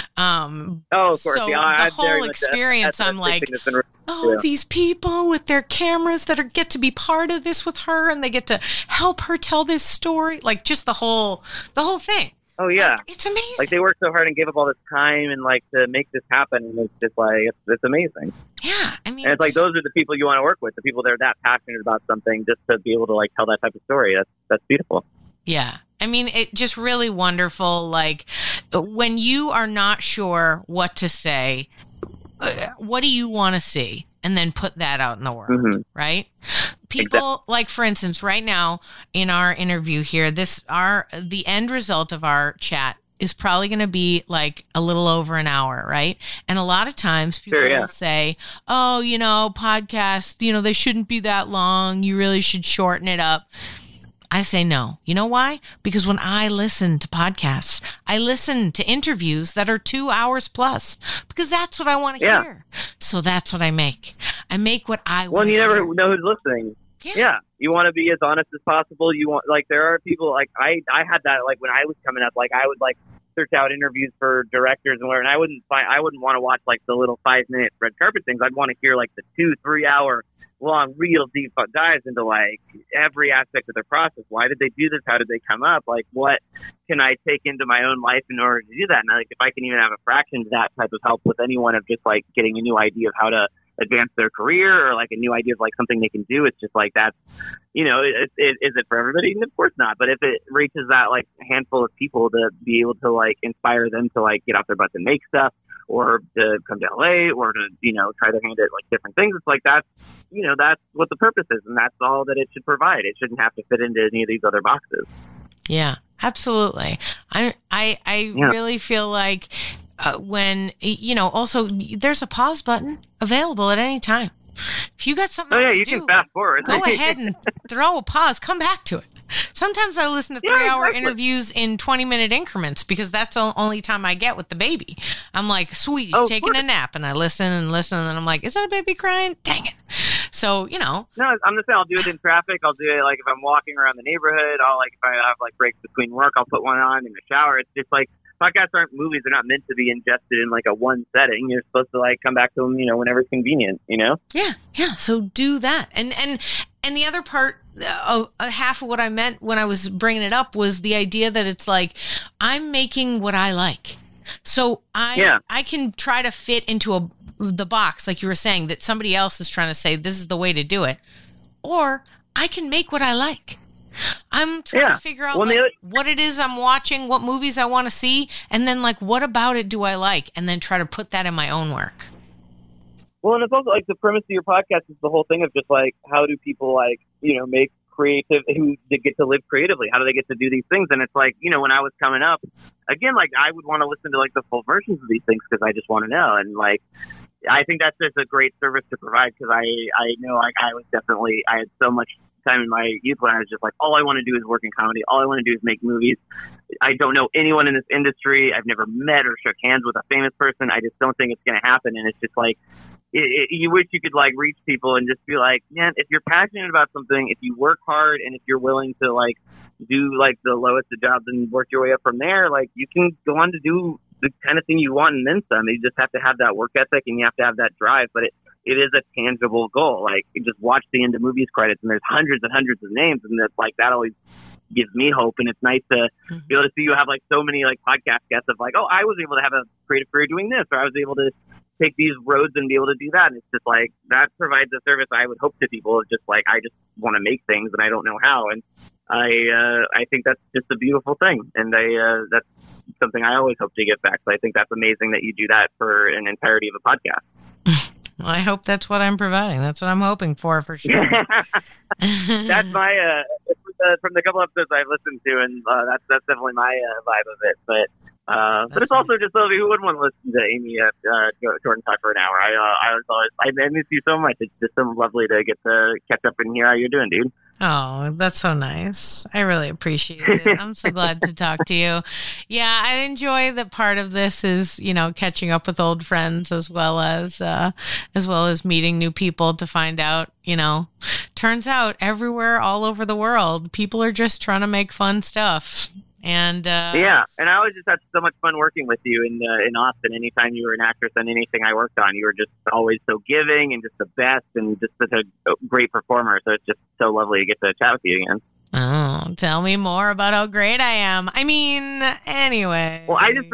Um, Oh, of course. so yeah, I, the I very whole much- experience, that's- I'm that's the like, thing that's been- oh, yeah. these people with their cameras that are get to be part of this with her, and they get to help her tell this story, like just the whole the whole thing. Oh yeah. Like, it's amazing. Like they worked so hard and gave up all this time and like to make this happen, and it's just like it's, it's amazing. yeah, I mean, And it's like those are the people you want to work with, the people that are that passionate about something, just to be able to like tell that type of story. That's that's beautiful. yeah. I mean, it just really wonderful. Like when you are not sure what to say, uh, what do you want to see? and then put that out in the world, Mm-hmm. right? People exactly. like, for instance, right now in our interview here, this our the end result of our chat is probably going to be like a little over an hour, right? And a lot of times people sure, yeah. will say, oh, you know, podcasts, you know, they shouldn't be that long. You really should shorten it up. I say no. You know why? Because when I listen to podcasts, I listen to interviews that are two hours plus because that's what I want to yeah. hear. So that's what I make. I make what I want. Well, you hear. never know who's listening. Yeah. yeah. You want to be as honest as possible. You want, like, there are people, like, I, I had that, like, when I was coming up, like, I would, like, search out interviews for directors and whatever, and I wouldn't find, I wouldn't want to watch, like, the little five-minute red carpet things. I'd want to hear, like, the two, three-hour long, real deep dives into, like, every aspect of their process. Why did they do this? How did they come up? Like, what can I take into my own life in order to do that? And, like, if I can even have a fraction of that type of help with anyone of just, like, getting a new idea of how to advance their career or like a new idea of like something they can do, it's just like that's, you know, it, it, is it for everybody? And of course not. But if it reaches that like handful of people to be able to like inspire them to like get off their butts and make stuff, or to come to L A, or to, you know, try their hand at like different things, it's like that's, you know, that's what the purpose is, and that's all that it should provide. It shouldn't have to fit into any of these other boxes. Yeah, absolutely. I I I yeah. really feel like uh, when, you know, also there's a pause button available at any time. If you got something oh, else yeah, you to do, can fast forward. Go ahead and throw a pause. Come back to it. Sometimes I listen to three-hour yeah, exactly. interviews in twenty-minute increments because that's the only time I get with the baby. I'm like, sweetie's oh, taking a nap, and I listen and listen, and then I'm like, is that a baby crying? Dang it. So, you know. No, I'm just saying I'll do it in traffic. I'll do it, like, if I'm walking around the neighborhood. I'll, like, if I have, like, breaks between work, I'll put one on in the shower. It's just, like, podcasts aren't movies. They're not meant to be ingested in, like, a one setting. You're supposed to, like, come back to them, you know, whenever it's convenient, you know? Yeah, yeah. So do that. And, and, and the other part, uh, half of what I meant when I was bringing it up was the idea that it's like, I'm making what I like. So I yeah. I can try to fit into a the box, like you were saying, that somebody else is trying to say, this is the way to do it. Or I can make what I like. I'm trying yeah. to figure out well, like, other- what it is I'm watching, what movies I want to see, and then like, what about it do I like? And then try to put that in my own work. Well, and it's also like the premise of your podcast is the whole thing of just like, how do people like, you know, make creative, who get to live creatively? How do they get to do these things? And it's like, you know, when I was coming up, again, like I would want to listen to like the full versions of these things because I just want to know. And like, I think that's just a great service to provide because I, I know like I was definitely, I had so much time in my youth when I was just like, all I want to do is work in comedy. All I want to do is make movies. I don't know anyone in this industry. I've never met or shook hands with a famous person. I just don't think it's going to happen. And it's just like, it, it, you wish you could like reach people and just be like, man, if you're passionate about something, if you work hard and if you're willing to like do like the lowest of jobs and work your way up from there, like you can go on to do the kind of thing you want and then some. You just have to have that work ethic and you have to have that drive, but it, it is a tangible goal. Like you just watch the end of movies credits and there's hundreds and hundreds of names, and that's like, that always gives me hope. And it's nice to mm-hmm. be able to see you have like so many like podcast guests of like, oh, I was able to have a creative career doing this, or I was able to take these roads and be able to do that. And it's just like, that provides a service I would hope to people. It's just like, I just want to make things and I don't know how. And I, uh, I think that's just a beautiful thing. And I, uh, that's something I always hope to give back. So I think that's amazing that you do that for an entirety of a podcast. Well, I hope that's what I'm providing. That's what I'm hoping for, for sure. That's my, uh, uh, from the couple episodes I've listened to, and uh, that's that's definitely my uh, vibe of it. But uh, but it's nice. Also just lovely. Who wouldn't want to listen to Amy uh, uh, Jordan talk for an hour? I uh, I was always I miss you so much. It's just so lovely to get to catch up and hear how you're doing, dude. Oh, that's so nice. I really appreciate it. I'm so glad to talk to you. Yeah, I enjoy that part of this is, you know, catching up with old friends as well as uh, as well as meeting new people to find out, you know, turns out everywhere all over the world, people are just trying to make fun stuff. And uh, yeah, and I always just had so much fun working with you in uh, in Austin. Anytime you were an actress on anything I worked on, you were just always so giving and just the best and just such a great performer. So it's just so lovely to get to chat with you again. Oh, tell me more about how great I am. I mean, anyway. Well, I just re-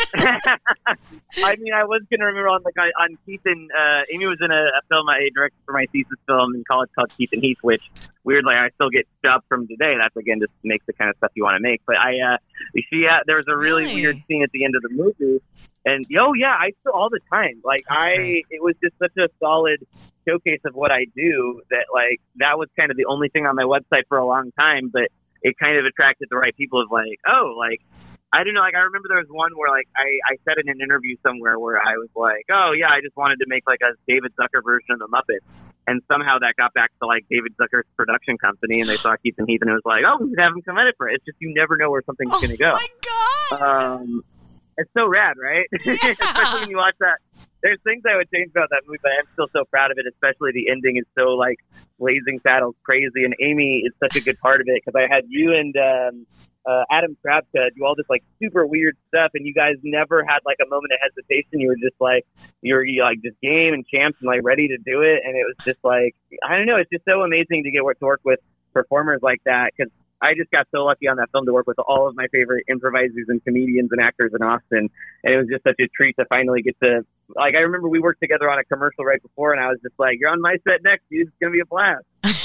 I mean, I was going to remember on like on Keith and uh, Amy was in a, a film I directed for my thesis film in college called Keith and Heath, which weirdly I still get stuff from today. That's again just makes the kind of stuff you want to make. But I, uh, she, uh, there was a really, really weird scene at the end of the movie, and oh yeah, I still all the time. Like That's I, great. It was just such a solid showcase of what I do that like that was kind of the only thing on my website for a long time, but it kind of attracted the right people of like, oh, like. I don't know, like, I remember there was one where, like, I, I said in an interview somewhere where I was like, oh, yeah, I just wanted to make, like, a David Zucker version of the Muppets. And somehow that got back to, like, David Zucker's production company, and they saw Keith and Heath, and it was like, oh, we could have him come edit for it. It's just you never know where something's oh going to go. Oh, my God! Um, it's so rad, right? Yeah. Especially when you watch that. There's things I would change about that movie, but I'm still so proud of it, especially the ending is so, like, Blazing Saddles crazy, and Amy is such a good part of it, because I had you and... Um, Uh, Adam Krabka do all this like super weird stuff, and you guys never had like a moment of hesitation. You were just like you were like just game and champs and like ready to do it, and it was just like I don't know. It's just so amazing to get to work with performers like that because I just got so lucky on that film to work with all of my favorite improvisers and comedians and actors in Austin, and it was just such a treat to finally get to like. I remember we worked together on a commercial right before, and I was just like, "You're on my set next, dude. It's gonna be a blast."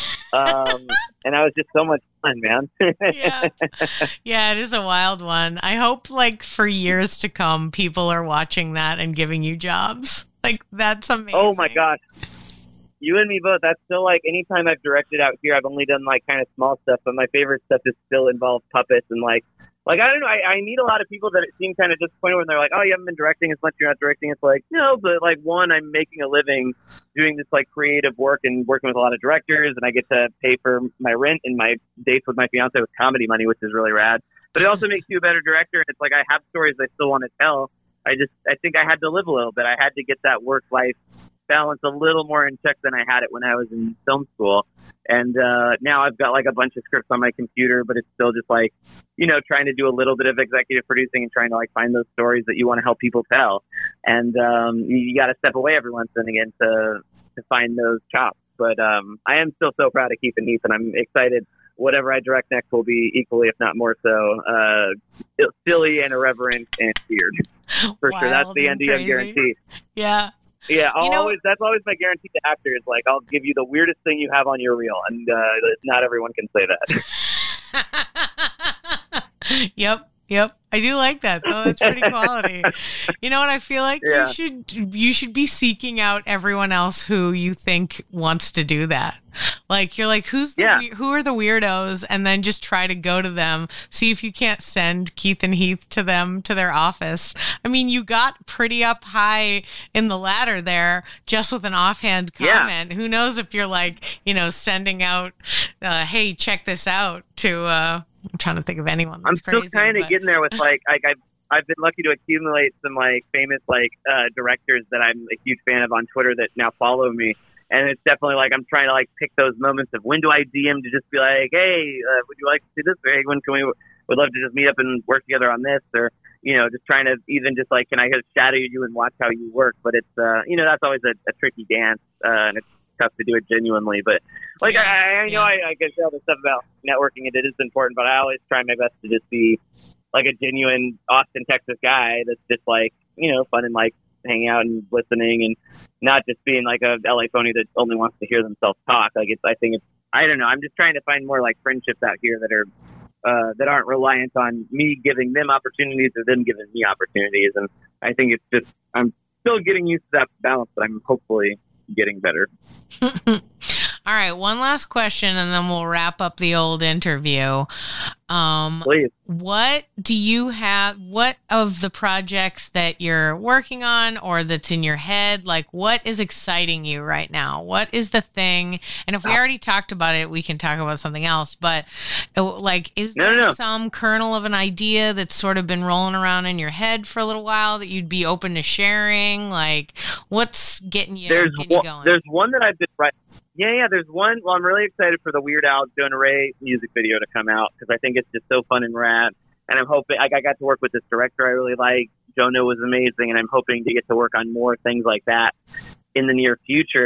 um, and I was just so much fun, man. yeah. yeah, it is a wild one. I hope like for years to come, people are watching that and giving you jobs. Like that's amazing. Oh my gosh. You and me both. That's still like anytime I've directed out here, I've only done like kind of small stuff, but my favorite stuff is still involve puppets and like, like, I don't know. I, I meet a lot of people that seem kind of disappointed when they're like, oh, you haven't been directing as much. You're not directing. It's like, no, but like one, I'm making a living doing this like creative work and working with a lot of directors, and I get to pay for my rent and my dates with my fiance with comedy money, which is really rad. But it also makes you a better director. And it's like, I have stories I still want to tell. I just, I think I had to live a little bit. I had to get that work life balance a little more in check than I had it when I was in film school. And uh, now I've got like a bunch of scripts on my computer, but it's still just like, you know, trying to do a little bit of executive producing and trying to like find those stories that you want to help people tell. And um, you, you got to step away every once and again to, to find those chops. But um, I am still so proud of Keith and Heath, and I'm excited. Whatever I direct next will be equally, if not more so, uh, silly and irreverent and weird. For Wild sure. That's the N D M guarantee. Yeah. Yeah, I'll you know, always, that's always my guarantee to actors. Like, I'll give you the weirdest thing you have on your reel, and uh, not everyone can say that. Yep, yep. I do like that, though. That's pretty quality. You know what? I feel like yeah. you should you should be seeking out everyone else who you think wants to do that. Like you're like, who's the, yeah. who are the weirdos, and then just try to go to them, see if you can't send Keith and Heath to them to their office. I mean, you got pretty up high in the ladder there, just with an offhand comment. Yeah. Who knows if you're like, you know, sending out, uh, hey, check this out to. Uh, I'm trying to think of anyone that's I'm still crazy, kind of but... getting there with like, like I've I've been lucky to accumulate some like famous like uh, directors that I'm a huge fan of on Twitter that now follow me, and it's definitely like I'm trying to like pick those moments of when do I D M to just be like, hey, uh, would you like to see this? Or hey, when can we? Would love to just meet up and work together on this, or you know, just trying to even just like, can I just shadow you and watch how you work? But it's uh, you know, that's always a, a tricky dance, uh, and it's tough to do it genuinely. But like yeah, I, I know yeah. I, I can say all this stuff about networking, and it is important, but I always try my best to just be like a genuine Austin, Texas guy that's just like, you know, fun and like hanging out and listening, and not just being like a L A phony that only wants to hear themselves talk. Like it's, I think it's, I don't know. I'm just trying to find more like friendships out here that are, uh, that aren't reliant on me giving them opportunities or them giving me opportunities. And I think it's just, I'm still getting used to that balance, but I'm hopefully getting better. All right, one last question, and then we'll wrap up the old interview. Um, Please. What do you have, what of the projects that you're working on or that's in your head, like what is exciting you right now? What is the thing? And if we already talked about it, we can talk about something else. But like, is no, there no, no. some kernel of an idea that's sort of been rolling around in your head for a little while that you'd be open to sharing? Like, what's getting you, there's getting one, you going? There's one that I've been writing. Yeah, yeah, there's one. Well, I'm really excited for the Weird Al Jonah Ray music video to come out because I think it's just so fun and rad. And I'm hoping, like, I got to work with this director I really like. Jonah was amazing, and I'm hoping to get to work on more things like that in the near future.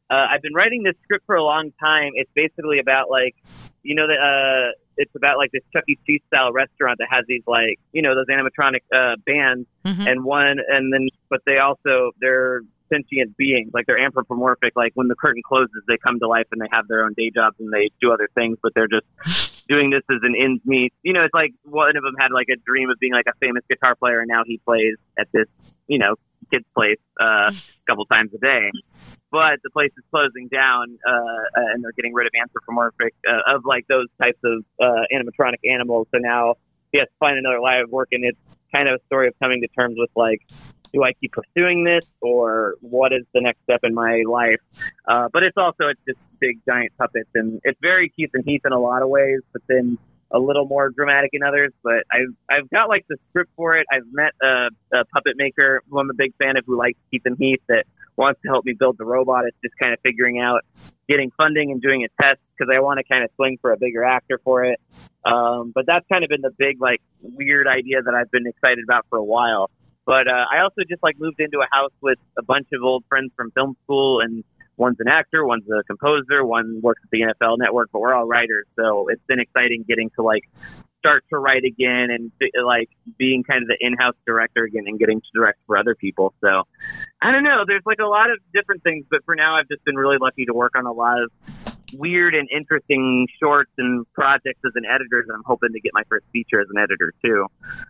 uh, I've been writing this script for a long time. It's basically about like, you know, the, uh, it's about like this Chuck E. Cheese style restaurant that has these like, you know, those animatronic uh, bands mm-hmm. and one, and then, but they also, they're sentient beings, like they're anthropomorphic. Like when the curtain closes, they come to life and they have their own day jobs and they do other things, but they're just doing this as an ends meet. You know, it's like one of them had like a dream of being like a famous guitar player, and now he plays at this, you know, kid's place uh, a couple times a day. But the place is closing down, uh, and they're getting rid of anthropomorphic, uh, of like those types of uh, animatronic animals. So now he has to find another line of work, and it's kind of a story of coming to terms with like, do I keep pursuing this, or what is the next step in my life? Uh, but it's also, it's just big giant puppets, and it's very Keith and Heath in a lot of ways, but then a little more dramatic in others. But I've, I've got like the script for it. I've met a, a puppet maker who I'm a big fan of, who likes Keith and Heath, that wants to help me build the robot. It's just kind of figuring out getting funding and doing a test, because I want to kind of swing for a bigger actor for it. Um, but that's kind of been the big, like, weird idea that I've been excited about for a while. But uh, I also just like moved into a house with a bunch of old friends from film school, and one's an actor, one's a composer, one works at the N F L Network, but we're all writers. So it's been exciting getting to like start to write again, and like being kind of the in-house director again and getting to direct for other people. So I don't know, there's like a lot of different things, but for now I've just been really lucky to work on a lot of weird and interesting shorts and projects as an editor, and I'm hoping to get my first feature as an editor too.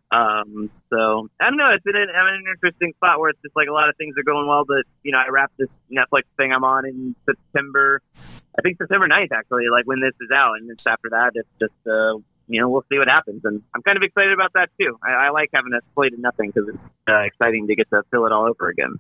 Um, so I don't know, it's been an, I'm in an interesting spot where it's just like a lot of things are going well, but you know, I wrapped this Netflix thing I'm on in September, I think September ninth actually, like when this is out, and it's after that, it's just, uh, you know, we'll see what happens. And I'm kind of excited about that too. I, I like having a slate of nothing, because it's uh, exciting to get to fill it all over again.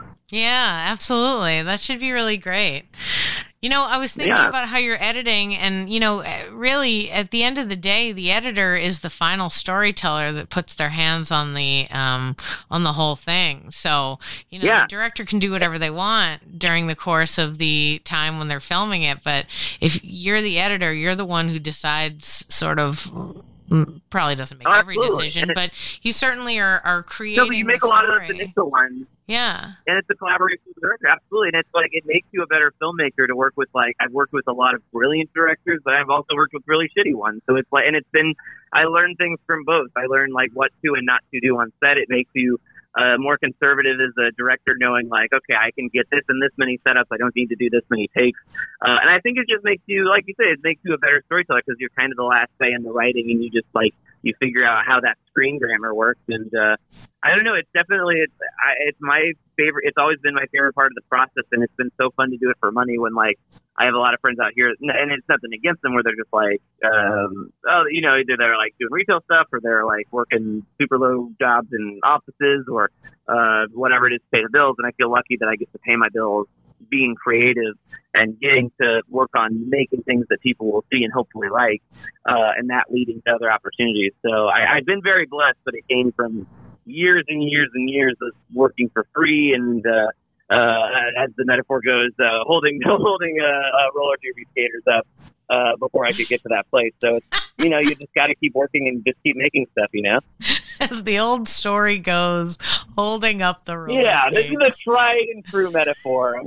Yeah, absolutely. That should be really great. You know, I was thinking yeah. about how you're editing, and, you know, really at the end of the day, the editor is the final storyteller that puts their hands on the um, on the whole thing. So, you know, yeah. the director can do whatever they want during the course of the time when they're filming it. But if you're the editor, you're the one who decides sort of, probably doesn't make oh, every decision, but you certainly are, are creating. No, but you make a lot of those initial ones. Yeah. And it's a collaboration with the director, absolutely. And it's like, it makes you a better filmmaker to work with. Like, I've worked with a lot of brilliant directors, but I've also worked with really shitty ones. So it's like, and it's been, I learned things from both. I learned like what to and not to do on set. It makes you uh, more conservative as a director, knowing like, okay, I can get this and this many setups. I don't need to do this many takes. Uh, and I think it just makes you, like you say, it makes you a better storyteller, because you're kind of the last say in the writing, and you just like, you figure out how that screen grammar works. And uh, I don't know, it's definitely, it's, I, it's my favorite, it's always been my favorite part of the process. And it's been so fun to do it for money, when like, I have a lot of friends out here, and it's nothing against them, where they're just like, um, oh, you know, either they're like doing retail stuff, or they're like working super low jobs in offices, or uh, whatever it is to pay the bills. And I feel lucky that I get to pay my bills being creative and getting to work on making things that people will see and hopefully like, uh, and that leading to other opportunities. So I, I've been very blessed, but it came from years and years and years of working for free, and uh, uh, as the metaphor goes, uh, holding holding uh, uh, roller derby skaters up uh, before I could get to that place. So it's, you know, you just got to keep working and just keep making stuff, you know? As the old story goes, holding up the roller Yeah, skates. This is a tried and true metaphor.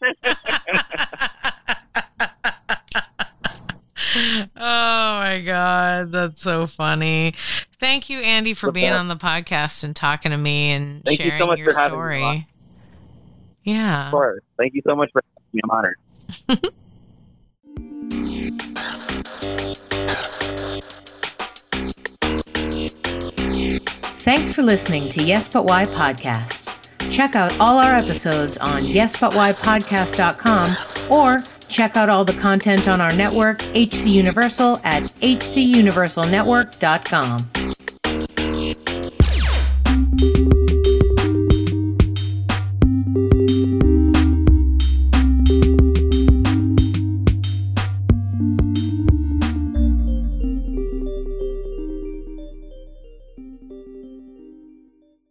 Oh my God, that's so funny. Thank you, Andy, for What's being that? on the podcast and talking to me and Thank sharing you so much your for having story. Me yeah. Of course. Thank you so much for having me. I'm honored. Thanks for listening to Yes But Why Podcast. Check out all our episodes on yes but why podcast dot com, or check out all the content on our network, H C Universal, at h c universal network dot com.